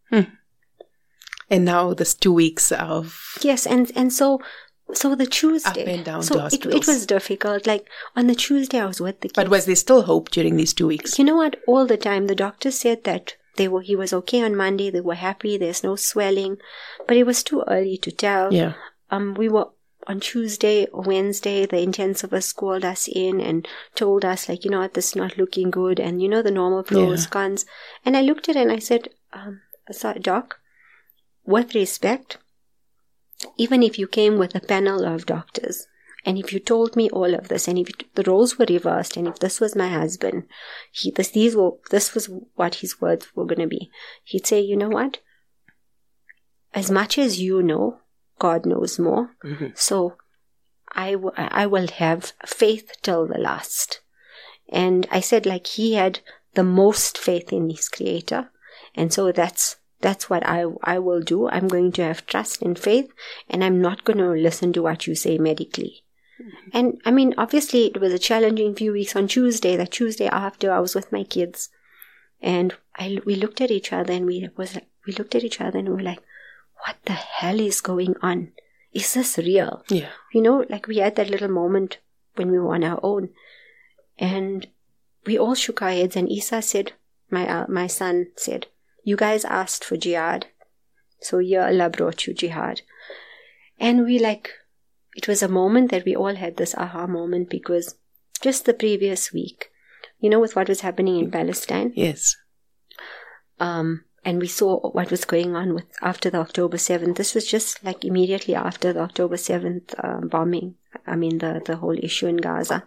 And now there's 2 weeks of... Yes, and so the Tuesday... Up and down so to hospitals. It was difficult. Like, on the Tuesday, I was with the kids. But was there still hope during these 2 weeks? You know what? All the time, the doctor said that he was okay on Monday. They were happy. There's no swelling. But it was too early to tell. Yeah. We were on Tuesday or Wednesday, the intensivist called us in and told us, like, what, this is not looking good. And the normal pros, cons. And I looked at it and I said, Doc, with respect, even if you came with a panel of doctors, and if you told me all of this, and if the roles were reversed, and if this was my husband, this was what his words were going to be. He'd say, you know what? As much as you know, God knows more. Mm-hmm. So I will have faith till the last. And I said, like, he had the most faith in his Creator. And so that's what I will do. I'm going to have trust and faith, and I'm not going to listen to what you say medically. Mm-hmm. And I mean, obviously it was a challenging few weeks. On Tuesday, that Tuesday after, I was with my kids, and we looked at each other, and we looked at each other and we were like, what the hell is going on? Is this real? Yeah. Like we had that little moment when we were on our own, and we all shook our heads, and Isa said, my son said, you guys asked for jihad, so yeah, Allah brought you jihad. And it was a moment that we all had this aha moment, because just the previous week, with what was happening in Palestine. Yes. And we saw what was going on after the October 7th. This was just like immediately after the October 7th bombing. I mean, the whole issue in Gaza.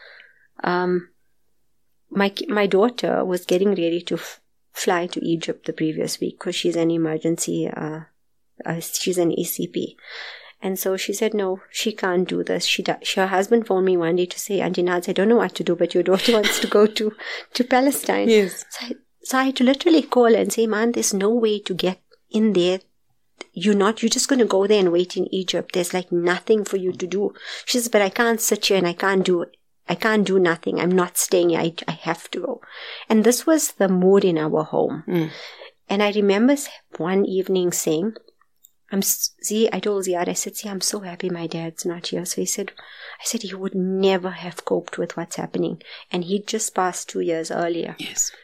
My daughter was getting ready to fly to Egypt the previous week because she's an emergency, she's an ECP. And so she said, no, she can't do this. Her husband phoned me one day to say, Auntie Naz, I don't know what to do, but your daughter wants to go to Palestine. Yes. So I had to literally call and say, man, there's no way to get in there. You're just going to go there and wait in Egypt. There's like nothing for you to do. She says, but I can't sit here and I can't do nothing. I'm not staying here. I have to go. And this was the mood in our home. Mm. And I remember one evening saying, I told Ziad, I said, I'm so happy my dad's not here. So I said he would never have coped with what's happening. And he'd just passed 2 years earlier. Yes.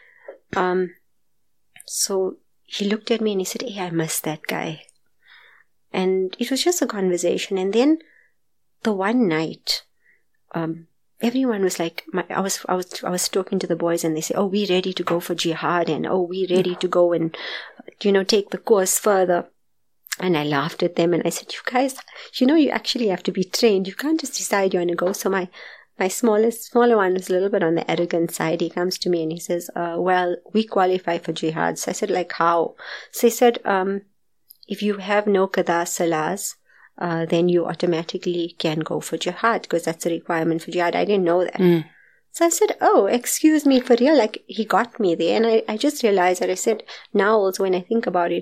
So he looked at me and he said, hey, I miss that guy. And it was just a conversation. And then the one night, everyone was like, I was talking to the boys, and they say, oh, we ready to go for jihad, and oh, we ready to go and, take the course further. And I laughed at them and I said, you guys, you actually have to be trained. You can't just decide you want to go. So my smaller one is a little bit on the arrogant side. He comes to me and he says, well, we qualify for jihad. So I said, like, how? So he said, if you have no qada salahs, then you automatically can go for jihad, because that's a requirement for jihad. I didn't know that. Mm. So I said, oh, excuse me, for real? Like, he got me there. And I just realized that I said, now also when I think about it,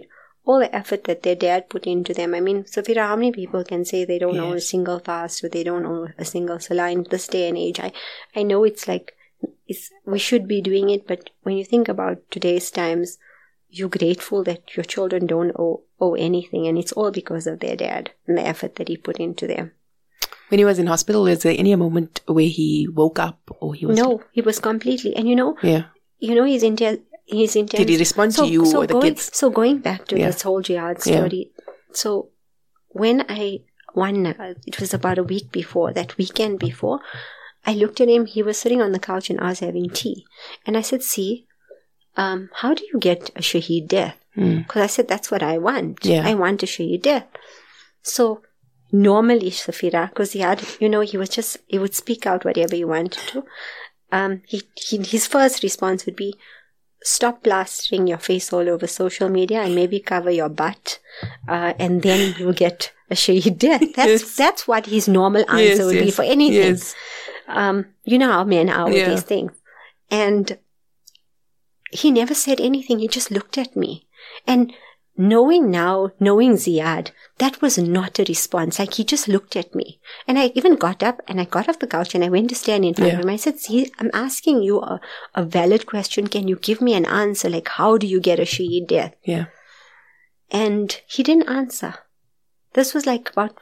all the effort that their dad put into them. I mean, Safira, how many people can say they don't own a single fast or they don't own a single salah in this day and age? I know it's like, we should be doing it, but when you think about today's times, you're grateful that your children don't owe anything, and it's all because of their dad and the effort that he put into them. When he was in hospital, was there any moment where he woke up or he was... No, he was completely, and his intense... Did he respond to you or the kids? So going back to this whole jihad story, so when it was about a week before, that weekend before, I looked at him, he was sitting on the couch and I was having tea. And I said, see, how do you get a shaheed death? Because I said, that's what I want. Yeah. I want a shaheed death. So normally, Safira, because he would speak out whatever he wanted to. His first response would be, stop plastering your face all over social media and maybe cover your butt, and then you'll get a shaheed death. That's what his normal answer would be for anything. Yes. You know how men are with these things. And he never said anything. He just looked at me. And knowing Ziad, that was not a response. Like, he just looked at me. And I even got up and I got off the couch and I went to stand in front of him. I said, see, I'm asking you a valid question. Can you give me an answer? Like, how do you get a shaheed death? Yeah. And he didn't answer. This was like about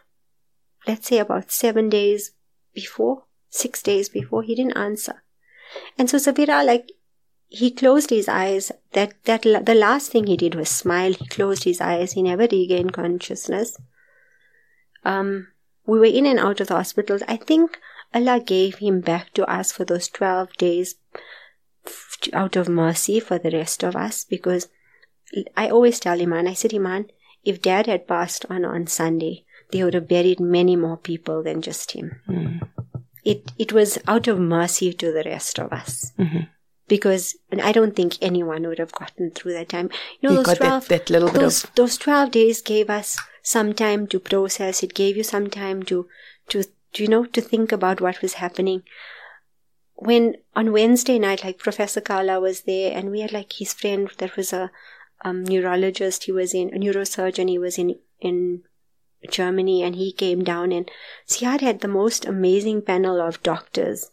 6 days before, he didn't answer. And so Safira, like, he closed his eyes. The last thing he did was smile. He closed his eyes. He never regained consciousness. We were in and out of the hospital. I think Allah gave him back to us for those 12 days out of mercy for the rest of us, because I always tell Iman, I said, Iman, if Dad had passed on Sunday, they would have buried many more people than just him. It was out of mercy to the rest of us. Because I don't think anyone would have gotten through that time. Those 12 days gave us some time to process. It gave you some time to think about what was happening. When on Wednesday night, like, Professor Kala was there, and we had like his friend that was a neurologist. He was a neurosurgeon. He was in Germany, and he came down, and Ziad had the most amazing panel of doctors.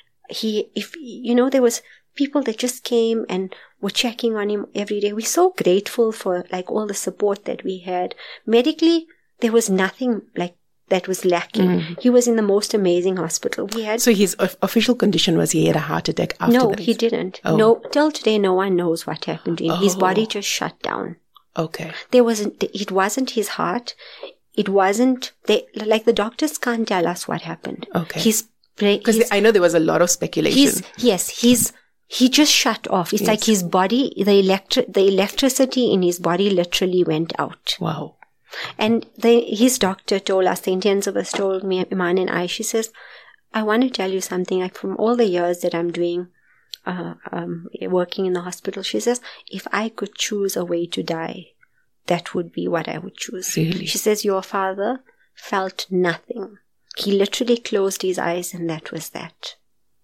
There was people that just came and were checking on him every day. We're so grateful for like all the support that we had. Medically, there was nothing like that was lacking. He was in the most amazing hospital we had. So his official condition was he had a heart attack after that? No, he didn't. No, till today, no one knows what happened to him. His body just shut down. Okay. It wasn't his heart. It wasn't, like, the doctors can't tell us what happened. Okay. Because I know there was a lot of speculation. He just shut off. It's like his body, the electricity in his body literally went out. Wow. And his doctor told us, the intensivist told me, Iman and I, she says, I want to tell you something, like, from all the years that I'm doing, working in the hospital, she says, if I could choose a way to die, that would be what I would choose. Really? She says, your father felt nothing. He literally closed his eyes and that was that.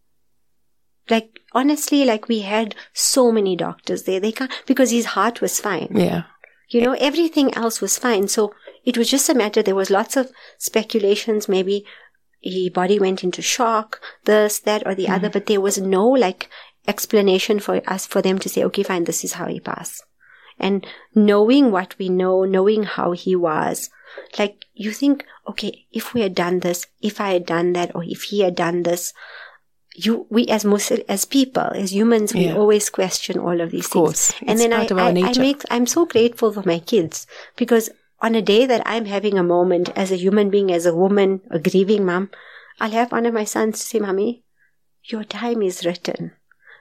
Like, honestly, like, we had so many doctors there. They can't, because his heart was fine. Yeah. Everything else was fine. So it was just a matter, there was lots of speculations, maybe his body went into shock, this, that, or the other, but there was no, like, explanation for them to say, okay, fine, this is how he passed. And knowing what we know, knowing how he was, like, you think, okay, if we had done this, if I had done that, or if he had done this, we as Muslim, as people, as humans, we always question all of these things. And then I'm so grateful for my kids, because on a day that I'm having a moment as a human being, as a woman, a grieving mom, I'll have one of my sons say, Mommy, your time is written.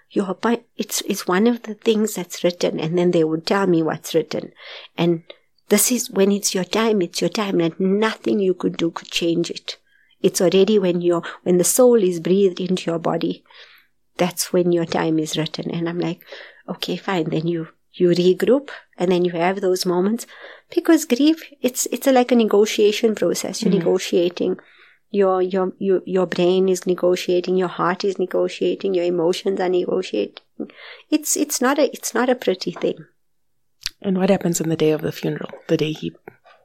It's one of the things that's written, and then they would tell me what's written. And this is when it's your time, and nothing you could do could change it. It's already when the soul is breathed into your body, that's when your time is written. And I'm like, okay, fine. Then you regroup, and then you have those moments, because grief, it's like a negotiation process. You're negotiating. Your brain is negotiating, your heart is negotiating, your emotions are negotiating. It's not a pretty thing. And what happens on the day of the funeral? The day he...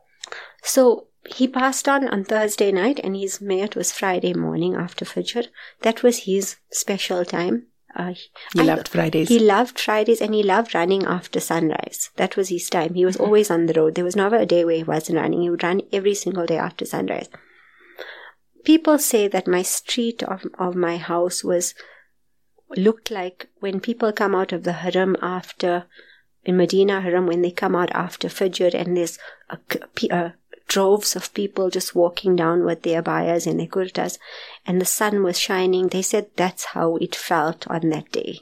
So he passed on Thursday night, and his mayat was Friday morning after Fajr. That was his special time. He loved Fridays. He loved Fridays, and he loved running after sunrise. That was his time. He was always on the road. There was never a day where he wasn't running. He would run every single day after sunrise. People say that my street of my house looked like when people come out of the haram in Medina Haram, when they come out after Fajr, and there's droves of people just walking down with their abayas and their kurtas, and the sun was shining. They said that's how it felt on that day.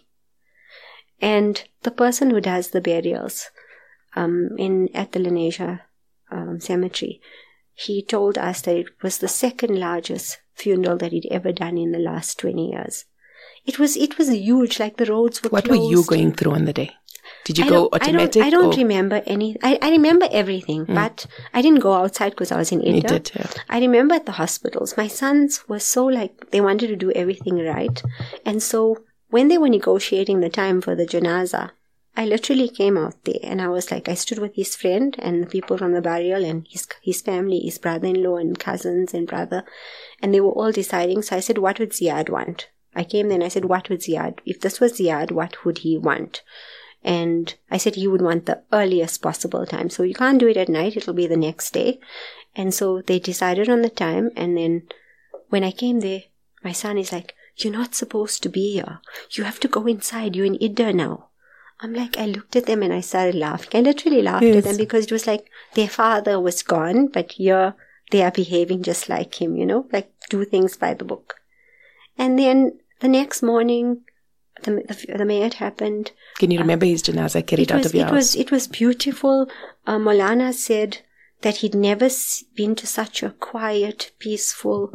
And the person who does the burials at the Lenasia cemetery, he told us that it was the second largest funeral that he'd ever done in the last 20 years. It was huge, like the roads were closed. What were you going through on the day? Did you go automatic? I don't remember any. I remember everything, but I didn't go outside because I was in India. You did, yeah. I remember at the hospitals, my sons were so they wanted to do everything right. And so when they were negotiating the time for the janaza, I literally came out there and I stood with his friend and the people from the burial and his family, his brother-in-law and cousins and brother, and they were all deciding. So I said, what would Ziad want? I came there and I said, what would Ziad, if this was Ziad, what would he want? And I said he would want the earliest possible time. So you can't do it at night, it'll be the next day. And so they decided on the time, and then when I came there, my son is like, you're not supposed to be here. You have to go inside, you're in Idda now. I'm like, I looked at them and I started laughing. I literally laughed at them because it was like their father was gone, but here they are behaving just like him, like do things by the book. And then the next morning, the mayat happened. Can you remember his janazah carried out of your house? It was beautiful. Maulana said that he'd never been to such a quiet, peaceful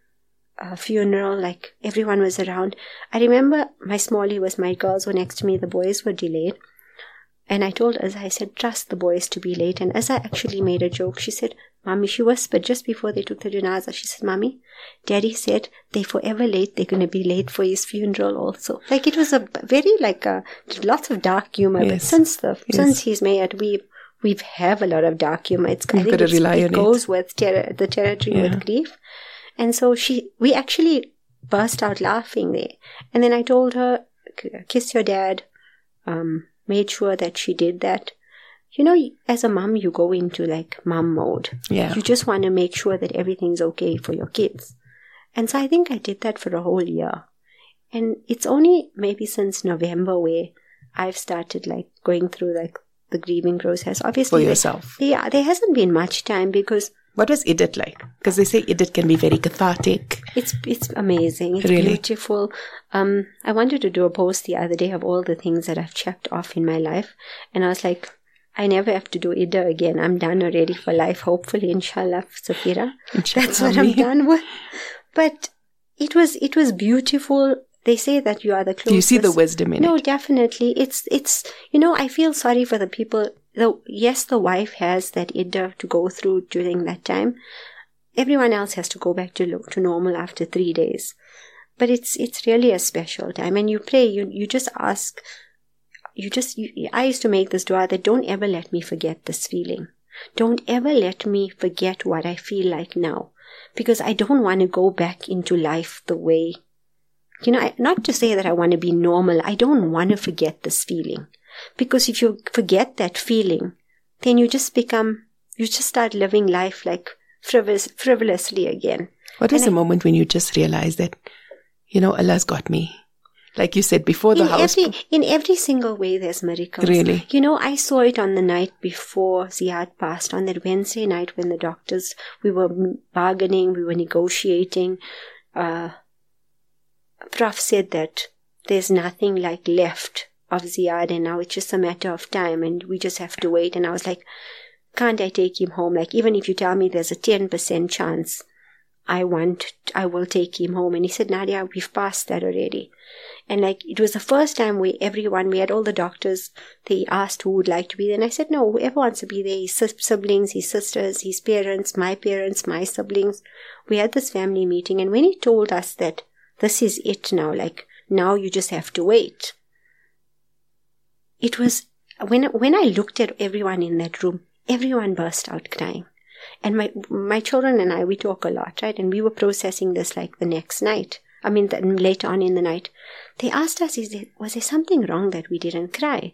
funeral, like everyone was around. I remember my girls were next to me, the boys were delayed. And I told Azza, I said, trust the boys to be late. And Azza actually made a joke. She said, Mommy, she whispered just before they took the janazah, she said, Mommy, Daddy said they're forever late. They're going to be late for his funeral also. Like it was a very lots of dark humor. Yes. But since he's mayat, we have a lot of dark humor. It goes with the territory with grief. And so we actually burst out laughing there. And then I told her, kiss your dad, made sure that she did that. As a mom, you go into mom mode. Yeah. You just want to make sure that everything's okay for your kids. And so I think I did that for a whole year. And it's only maybe since November where I've started going through the grieving process. Obviously, for yourself. There hasn't been much time because... What was Iddat like? Because they say Iddat can be very cathartic. It's amazing. It's really beautiful. I wanted to do a post the other day of all the things that I've checked off in my life. And I was like, I never have to do Idda again. I'm done already for life. Hopefully, inshallah, Safira. That's what I'm done with. But it was beautiful. They say that you are the closest. Do you see the wisdom in it? No, definitely. It's I feel sorry for the people. Yes, the wife has that iddah to go through during that time. Everyone else has to go back to normal after 3 days. But it's really a special time. And you pray, you just ask, I used to make this dua that don't ever let me forget this feeling. Don't ever let me forget what I feel like now. Because I don't want to go back into life the way, not to say that I want to be normal. I don't want to forget this feeling. Because if you forget that feeling, then you just start living life frivolously again. What was the moment when you just realized that, Allah's got me? Like you said, before the house... In every single way, there's miracles. Really? I saw it on the night before Ziad passed, on that Wednesday night when the doctors, we were bargaining, we were negotiating. Prof said that there's nothing left of Ziad, and now it's just a matter of time and we just have to wait. And I was like, can't I take him home? Even if you tell me there's a 10% chance, I will take him home. And he said, Nadia, we've passed that already. And it was the first time we had all the doctors, they asked who would like to be there. And I said, no, whoever wants to be there, his siblings, his sisters, his parents, my siblings. We had this family meeting. And when he told us that this is it now, now you just have to wait. when I looked at everyone in that room, everyone burst out crying. And my children and I, we talk a lot, right? And we were processing this like the next night. I mean, later on in the night. They asked us, was there something wrong that we didn't cry?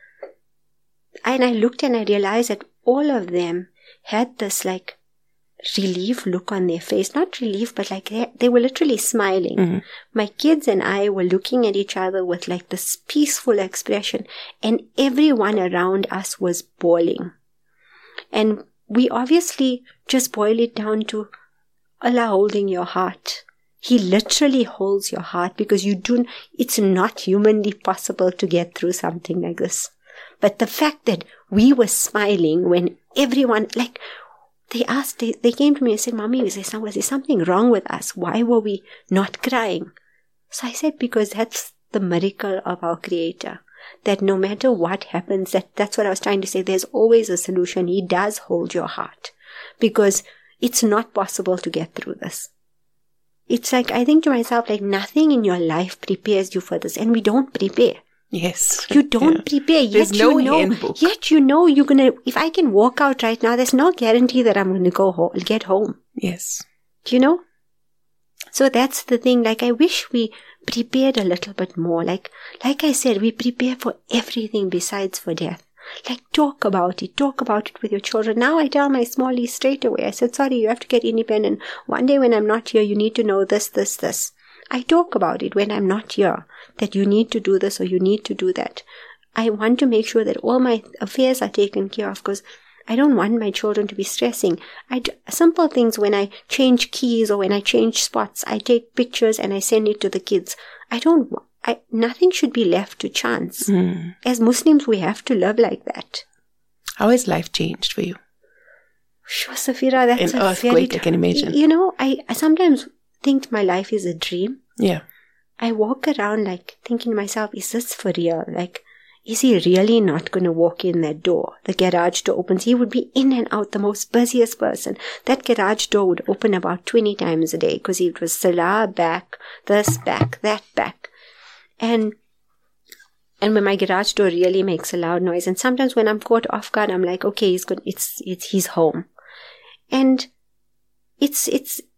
And I looked and I realized that all of them had this like relief look on their face. Not relief, but like they were literally smiling. Mm-hmm. My kids and I were looking at each other with like this peaceful expression, and everyone around us was bawling. And we obviously just boil it down to Allah holding your heart. He literally holds your heart because it's not humanly possible to get through something like this. But the fact that we were smiling when everyone, like, they came to me and said, Mommy, was there something wrong with us? Why were we not crying? So I said, because that's the miracle of our Creator. That no matter what happens, that's what I was trying to say, there's always a solution. He does hold your heart. Because it's not possible to get through this. It's like, I think to myself, like, nothing in your life prepares you for this. And we don't prepare. Yes. You don't prepare. Yet there's no handbook. Yet you know you're going to, if I can walk out right now, there's no guarantee that I'm going to get home. Yes. You know? So that's the thing. Like, I wish we prepared a little bit more. Like I said, we prepare for everything besides for death. Like, talk about it with your children. Now I tell my smallies straight away. I said, sorry, you have to get independent. One day when I'm not here, you need to know this. I talk about it when I'm not here, that you need to do this or you need to do that. I want to make sure that all my affairs are taken care of because I don't want my children to be stressing. Simple things, when I change keys or when I change spots, I take pictures and I send it to the kids. Nothing should be left to chance. As Muslims, we have to live like that. How has life changed for you? Sure, Safira, that's an earthquake, I can imagine. You know, I sometimes think my life is a dream. Yeah. I walk around like thinking to myself, is this for real? Like, is he really not going to walk in that door? The garage door opens. He would be in and out, the most busiest person. That garage door would open about 20 times a day because it was Salah back, this back, that back. And when my garage door really makes a loud noise, and sometimes when I'm caught off guard, I'm like, okay, he's good. He's home. And it's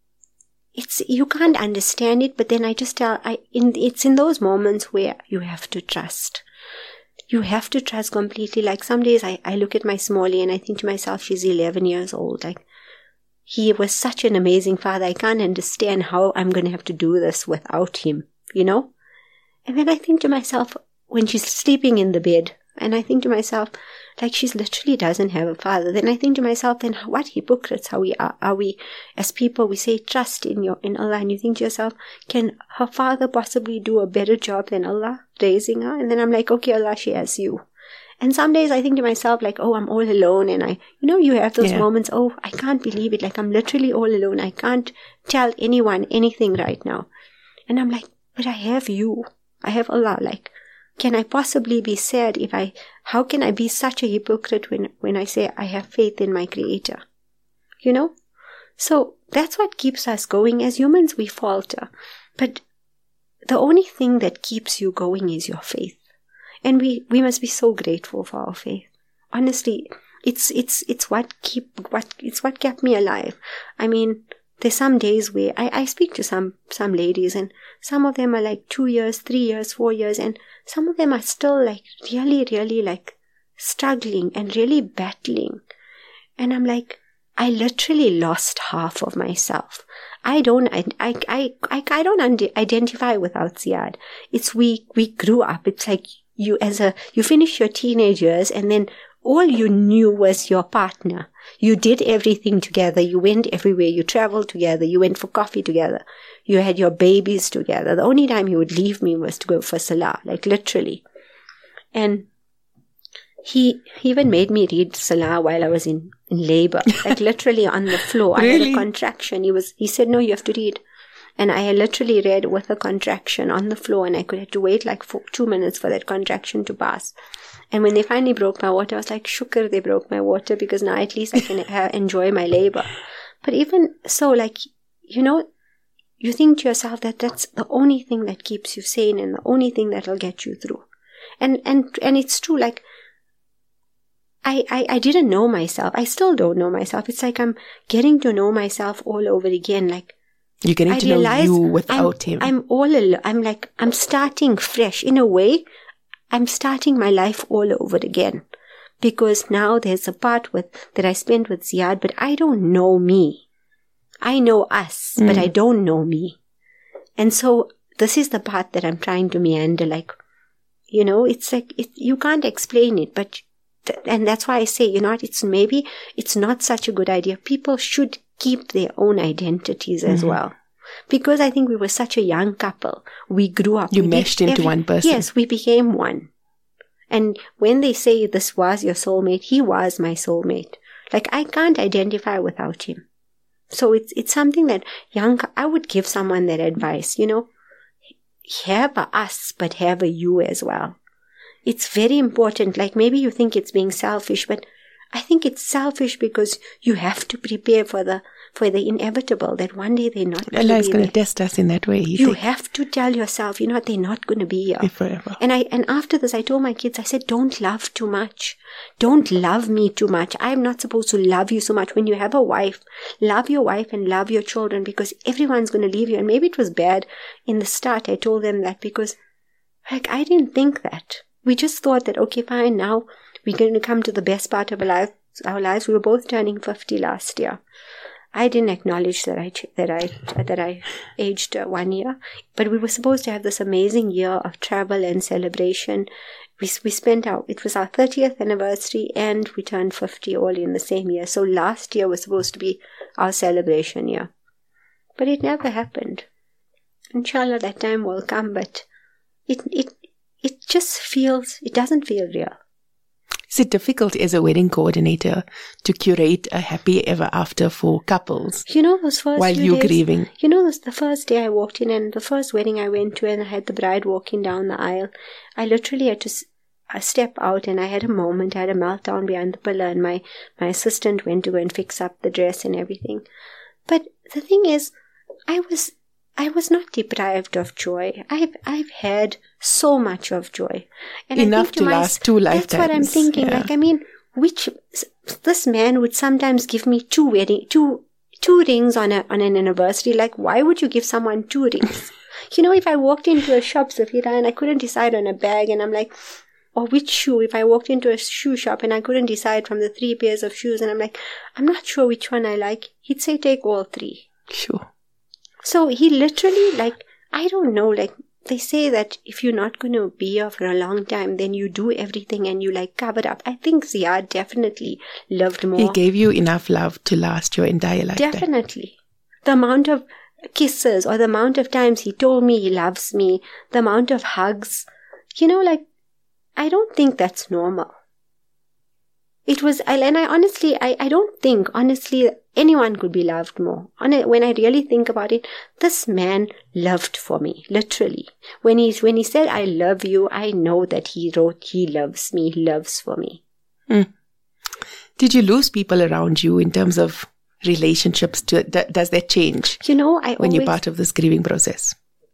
you can't understand it, but then I just it's in those moments where you have to trust. You have to trust completely. Like, some days I look at my smallie and I think to myself, she's 11 years old. Like, he was such an amazing father. I can't understand how I'm going to have to do this without him, you know? And then I think to myself, when she's sleeping in the bed, and I think to myself, like, she literally doesn't have a father. Then I think to myself, then what hypocrites are we? Are we, as people, we say trust in Allah, and you think to yourself, can her father possibly do a better job than Allah raising her? And then I'm like, okay, Allah, she has you. And some days I think to myself, like, oh, I'm all alone, and you have those moments, oh, I can't believe it, like, I'm literally all alone. I can't tell anyone anything right now. And I'm like, but I have you. I have Allah. Like, can I possibly be sad how can I be such a hypocrite when I say I have faith in my Creator? You know? So that's what keeps us going. As humans, we falter. But the only thing that keeps you going is your faith. And we must be so grateful for our faith. Honestly, it's what kept me alive. I mean, there's some days where I speak to some ladies, and some of them are like 2 years, 3 years, 4 years, and some of them are still like really, really like struggling and really battling. And I'm like, I literally lost half of myself. I don't identify without Ziad. It's we grew up. It's like you finish your teenage years, and then all you knew was your partner. You did everything together. You went everywhere. You traveled together. You went for coffee together. You had your babies together. The only time you would leave me was to go for Salah, like literally. And he even made me read Salah while I was in labor, like literally on the floor. Really? I had a contraction. He said, no, you have to read. And I literally read with a contraction on the floor, and I could have to wait like 2 minutes for that contraction to pass. And when they finally broke my water, I was like, shukr, they broke my water, because now at least I can enjoy my labor. But even so, like, you think to yourself that that's the only thing that keeps you sane and the only thing that will get you through. And it's true, like, I didn't know myself. I still don't know myself. It's like I'm getting to know myself all over again. Like, you're getting to know you without him. I'm starting fresh. In a way, I'm starting my life all over again. Because now there's a part that I spent with Ziad, but I don't know me. I know us, but I don't know me. And so this is the part that I'm trying to meander. Like, you know, it's like, you can't explain it, but, and that's why I say, you know what, it's not such a good idea. People should keep their own identities as well. Because I think we were such a young couple. We grew up. You meshed into one person. Yes, we became one. And when they say this was your soulmate, he was my soulmate. Like, I can't identify without him. So it's something that I would give someone that advice, you know, have a us, but have a you as well. It's very important. Like, maybe you think it's being selfish, but I think it's selfish because you have to prepare for the inevitable, that one day they're not going to be there. Allah is going to test us in that way. You have to tell yourself, you know what, they're not going to be here. Forever. And after this, I told my kids, I said, don't love too much. Don't love me too much. I'm not supposed to love you so much. When you have a wife, love your wife and love your children, because everyone's going to leave you. And maybe it was bad in the start. I told them that because, like, I didn't think that. We just thought that, okay, fine, now we're going to come to the best part of our lives. We were both turning 50 last year. I didn't acknowledge that I aged 1 year, but we were supposed to have this amazing year of travel and celebration. We spent it was our 30th anniversary and we turned 50 all in the same year. So last year was supposed to be our celebration year, but it never happened. Inshallah, that time will come, but it doesn't feel real. Is it difficult as a wedding coordinator to curate a happy ever after for couples? You know, those first while you're grieving. You know, the first day I walked in, and the first wedding I went to, and I had the bride walking down the aisle. I literally had to step out, and I had a moment. I had a meltdown behind the pillar, and my assistant went to go and fix up the dress and everything. But the thing is, I was not deprived of joy. I've had so much of joy. And enough to last 2 lifetimes. That's what I'm thinking. Yeah. Like, I mean, this man would sometimes give me two rings on an anniversary. Like, why would you give someone 2 rings? You know, if I walked into a shop, Zafira, and I couldn't decide on a bag, and I'm like, or which shoe, if I walked into a shoe shop and I couldn't decide from the 3 pairs of shoes, and I'm like, I'm not sure which one I like, he'd say, take all 3. Sure. So he literally, like, I don't know, like, they say that if you're not going to be here for a long time, then you do everything and you, like, cover up. I think Ziad definitely loved more. He gave you enough love to last your entire lifetime. Definitely. The amount of kisses or the amount of times he told me he loves me, the amount of hugs, you know, like, I don't think that's normal. It was, and I don't think, honestly, anyone could be loved more. When I really think about it, this man loved for me, literally. When he said, I love you, I know that he wrote, he loves me, he loves for me. Did you lose people around you in terms of relationships? Does that change? You know, when you're part of this grieving process?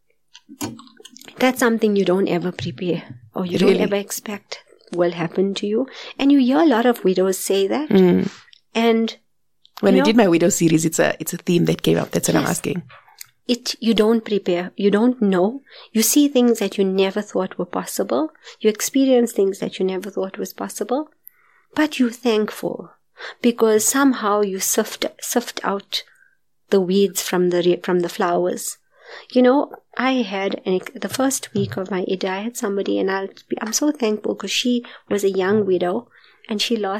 That's something you don't ever prepare, or you don't ever expect will happen to you. And you hear a lot of widows say that. And when I did my widow series, it's a theme that came up. That's what I'm asking. You don't prepare. You don't know. You see things that you never thought were possible. You experience things that you never thought was possible. But you're thankful because somehow you sift out the weeds from the flowers. You know, I had the first week of my Iddah, I had somebody, and I'm so thankful because she was a young widow, and she had a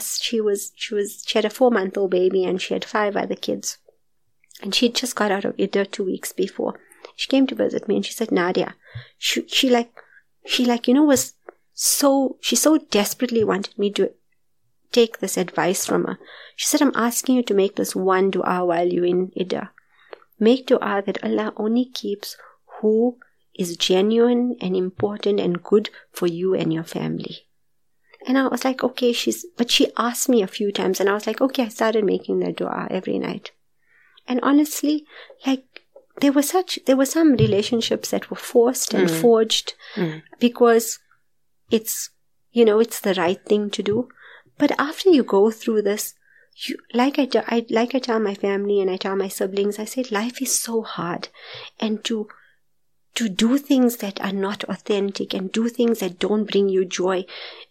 4-month-old baby, and she had 5 other kids, and she just got out of Iddah 2 weeks before. She came to visit me, and she said, Nadia, she you know, she so desperately wanted me to take this advice from her. She said, I'm asking you to make this one dua while you're in Iddah. Make dua that Allah only keeps who is genuine and important and good for you and your family. And I was like, okay, but she asked me a few times, and I was like, okay, I started making that dua every night. And honestly, like, there were some relationships that were forced and forged because it's, you know, it's the right thing to do. But after you go through this, like I tell my family and I tell my siblings, I say life is so hard, and to do things that are not authentic and do things that don't bring you joy,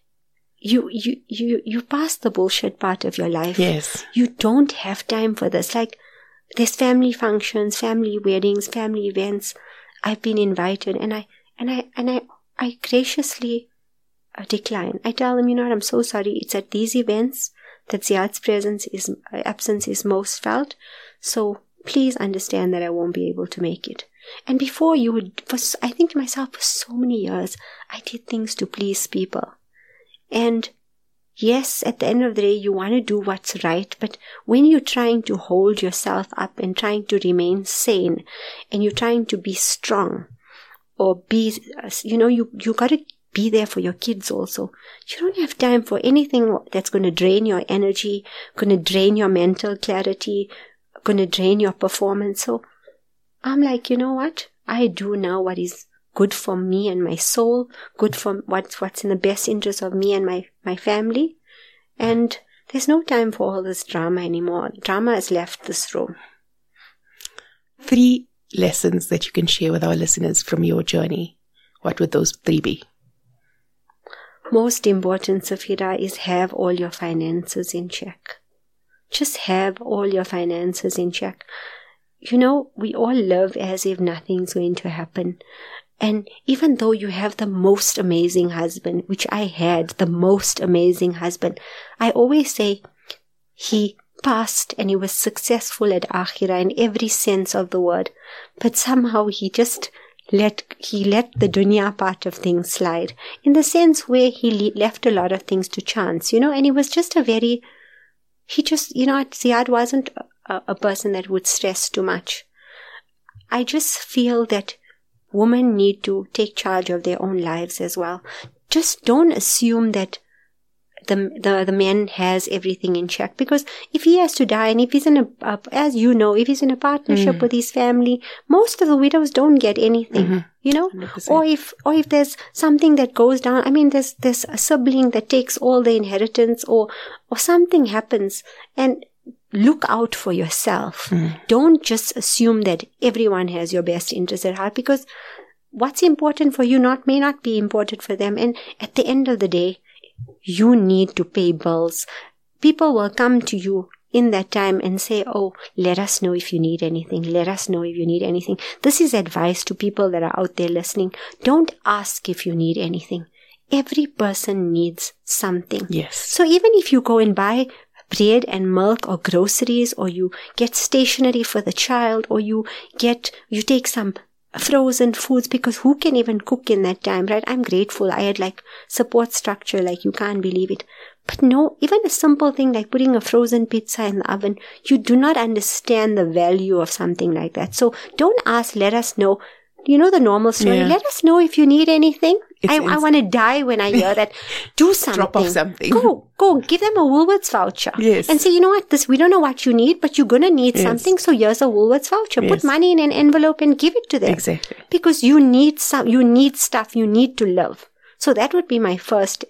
you pass the bullshit part of your life. Yes. You don't have time for this. Like, there's family functions, family weddings, family events. I've been invited, and I graciously decline. I tell them, I'm so sorry. It's at these events that Ziad's absence is most felt. So please understand that I won't be able to make it. And before I think to myself, for so many years, I did things to please people. And yes, at the end of the day, you want to do what's right. But when you're trying to hold yourself up and trying to remain sane, and you're trying to be strong, or be, you got to be there for your kids also. You don't have time for anything that's going to drain your energy, going to drain your mental clarity, going to drain your performance. So I'm like, you know what? I do now what is good for me and my soul, good for what's in the best interest of me and my family. And there's no time for all this drama anymore. Drama has left this room. 3 lessons that you can share with our listeners from your journey. What would those 3 be? Most important, Safira, is have all your finances in check. Just have all your finances in check. We all live as if nothing's going to happen. And even though you have the most amazing husband, which I had, the most amazing husband, I always say he passed and he was successful at Akhirah in every sense of the word. But somehow he let the dunya part of things slide, in the sense where he left a lot of things to chance, and he was just Ziad wasn't a person that would stress too much. I just feel that women need to take charge of their own lives as well. Just don't assume that the man has everything in check, because if he has to die, and if he's if he's in a partnership with his family, most of the widows don't get anything, 100%. or if there's something that goes down, there's a sibling that takes all the inheritance, or something happens, and look out for yourself. Don't just assume that everyone has your best interest at heart, because what's important for you may not be important for them. And at the end of the day, you need to pay bills. People will come to you in that time and say, oh, let us know if you need anything. Let us know if you need anything. This is advice to people that are out there listening. Don't ask if you need anything. Every person needs something. Yes. So even if you go and buy bread and milk or groceries, or you get stationery for the child, or you take some frozen foods, because who can even cook in that time, right? I'm grateful. I had support structure, you can't believe it. But no, even a simple thing like putting a frozen pizza in the oven, you do not understand the value of something like that. So don't ask, let us know. The normal story. Yeah. Let us know if you need anything. I want to die when I hear that. Do something. Drop off something. Go. Give them a Woolworths voucher. Yes. And say, you know what? We don't know what you need, but you're going to need something. So here's a Woolworths voucher. Yes. Put money in an envelope and give it to them. Exactly. Because you need stuff. You need to live. So that would be my first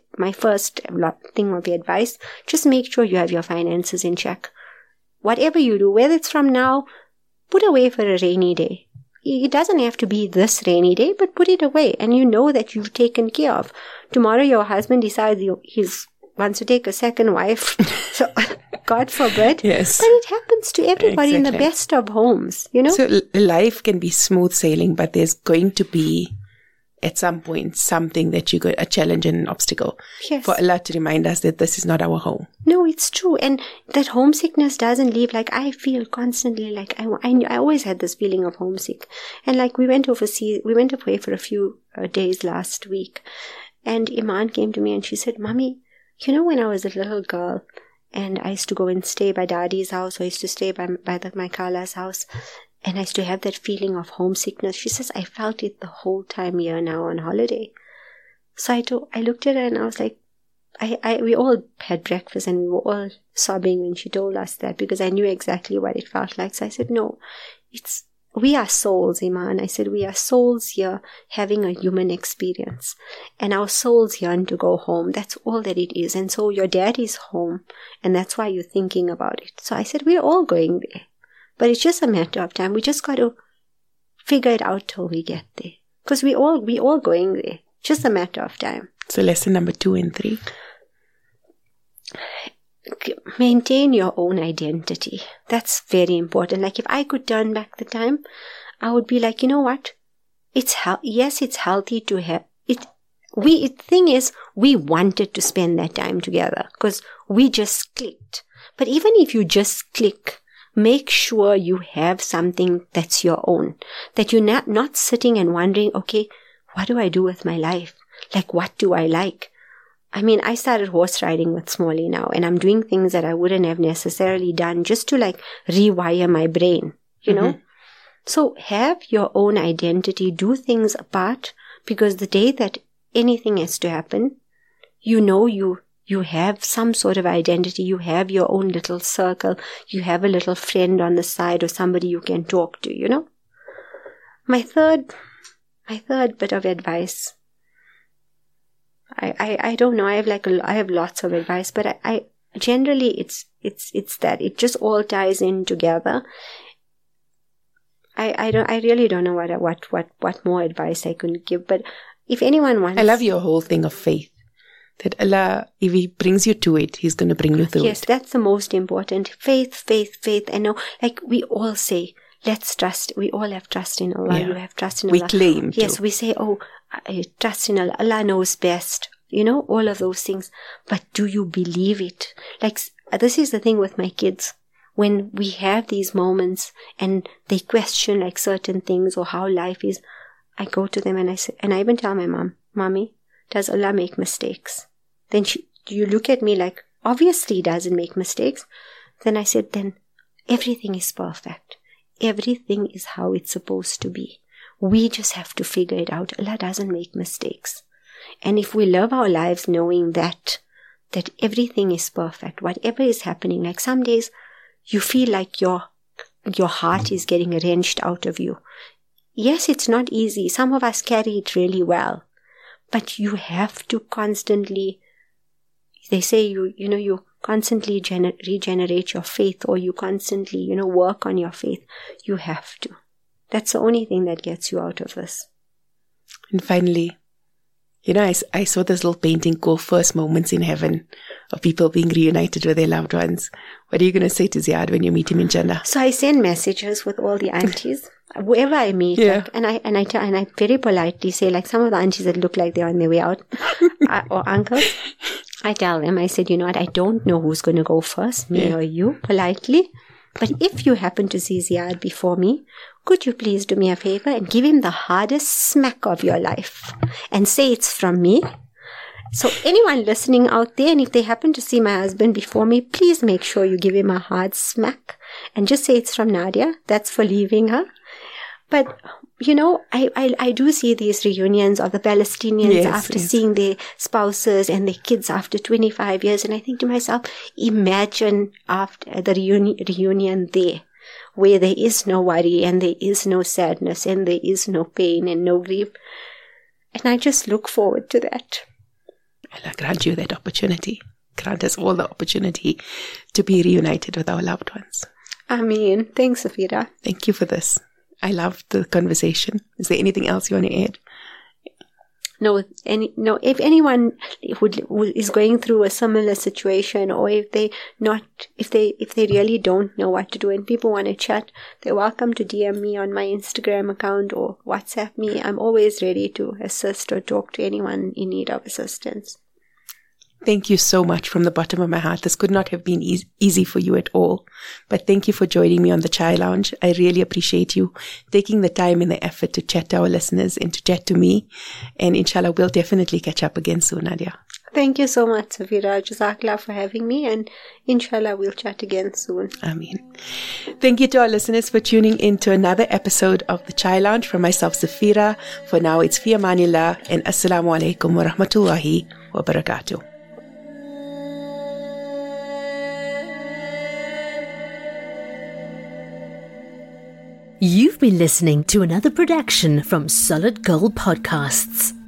thing of advice. Just make sure you have your finances in check. Whatever you do, whether it's from now, put away for a rainy day. It doesn't have to be this rainy day, but put it away, and you know that you've taken care of. Tomorrow your husband decides he wants to take a second wife. So, God forbid. Yes. But it happens to everybody in the best of homes, So life can be smooth sailing, but there's going to be, at some point, something that a challenge and an obstacle. Yes. For Allah to remind us that this is not our home. No, it's true. And that homesickness doesn't leave. I feel constantly I always had this feeling of homesick. And we went away for a few days last week. And Iman came to me and she said, Mommy, when I was a little girl and I used to go and stay by Daddy's house, or I used to stay by my Khala's house, and I used to have that feeling of homesickness. She says, I felt it the whole time here now on holiday. So I looked at her and I was like, we all had breakfast and we were all sobbing when she told us that, because I knew exactly what it felt like. So I said, no, we are souls, Iman. I said, we are souls here having a human experience. And our souls yearn to go home. That's all that it is. And so your dad is home. And that's why you're thinking about it. So I said, we're all going there. But it's just a matter of time. We just got to figure it out till we get there. Because we all going there. Just a matter of time. So lesson number 2 and 3. Maintain your own identity. That's very important. Like if I could turn back the time, I would be like, you know what? Yes, it's healthy to have it. The thing is, we wanted to spend that time together because we just clicked. But even if you just click, make sure you have something that's your own. That you're not sitting and wondering, okay, what do I do with my life? Like, what do I like? I mean, I started horse riding with Smalley now, and I'm doing things that I wouldn't have necessarily done just to like rewire my brain, you know? So have your own identity, do things apart, because the day that anything has to happen, you know you have some sort of identity, you have your own little circle, you have a little friend on the side or somebody you can talk to, you know? My third bit of advice, I don't know. I have lots of advice, but I generally it's that it just all ties in together. I really don't know what more advice I could give, but if anyone wants, I love your whole thing of faith. That Allah, if He brings you to it, He's going to bring you through it. Yes, that's the most important. Faith. I know, like we all say, let's trust. We all have trust in Allah. Yeah. You have trust in Allah. We claim to. Yes, we say, oh, I trust in Allah. Allah knows best. You know, all of those things. But do you believe it? Like, this is the thing with my kids. When we have these moments and they question like certain things or how life is, I go to them and I say, and I even tell my mom, Mommy, does Allah make mistakes? Then you look at me like, obviously He doesn't make mistakes. Then I said, then everything is perfect. Everything is how it's supposed to be. We just have to figure it out. Allah doesn't make mistakes. And if we live our lives knowing that everything is perfect, whatever is happening, like some days you feel like your heart is getting wrenched out of you. Yes, it's not easy. Some of us carry it really well. But you have to constantly, they say you constantly regenerate your faith, or you constantly, work on your faith. You have to. That's the only thing that gets you out of this. And finally, I saw this little painting called First Moments in Heaven, of people being reunited with their loved ones. What are you going to say to Ziad when you meet him in Jannah? So I send messages with all the aunties, whoever I meet, yeah. and I very politely say, like some of the aunties that look like they're on their way out, or uncles, I tell them, I said, you know what, I don't know who's going to go first, me or you, politely. But if you happen to see Ziad before me, could you please do me a favor and give him the hardest smack of your life and say it's from me? So anyone listening out there, and if they happen to see my husband before me, please make sure you give him a hard smack and just say it's from Nadia. That's for leaving her. But, I do see these reunions of the Palestinians after seeing their spouses and their kids after 25 years. And I think to myself, imagine after the reunion there, where there is no worry and there is no sadness and there is no pain and no grief. And I just look forward to that. Allah grant you that opportunity. Grant us all the opportunity to be reunited with our loved ones. Ameen. Thanks, Safira. Thank you for this. I loved the conversation. Is there anything else you want to add? No. If anyone who is going through a similar situation, or if they really don't know what to do and people want to chat, they're welcome to DM me on my Instagram account or WhatsApp me. I'm always ready to assist or talk to anyone in need of assistance. Thank you so much from the bottom of my heart. This could not have been easy for you at all. But thank you for joining me on the Chai Lounge. I really appreciate you taking the time and the effort to chat to our listeners and to chat to me. And inshallah, we'll definitely catch up again soon, Nadia. Thank you so much, Safira. Jazakallah for having me, and inshallah we'll chat again soon. Ameen. Thank you to our listeners for tuning in to another episode of the Chai Lounge. From myself, Safira. For now, it's fi amanillah, and assalamu alaikum wa rahmatullahi wa barakatuh. You've been listening to another production from Solid Gold Podcasts.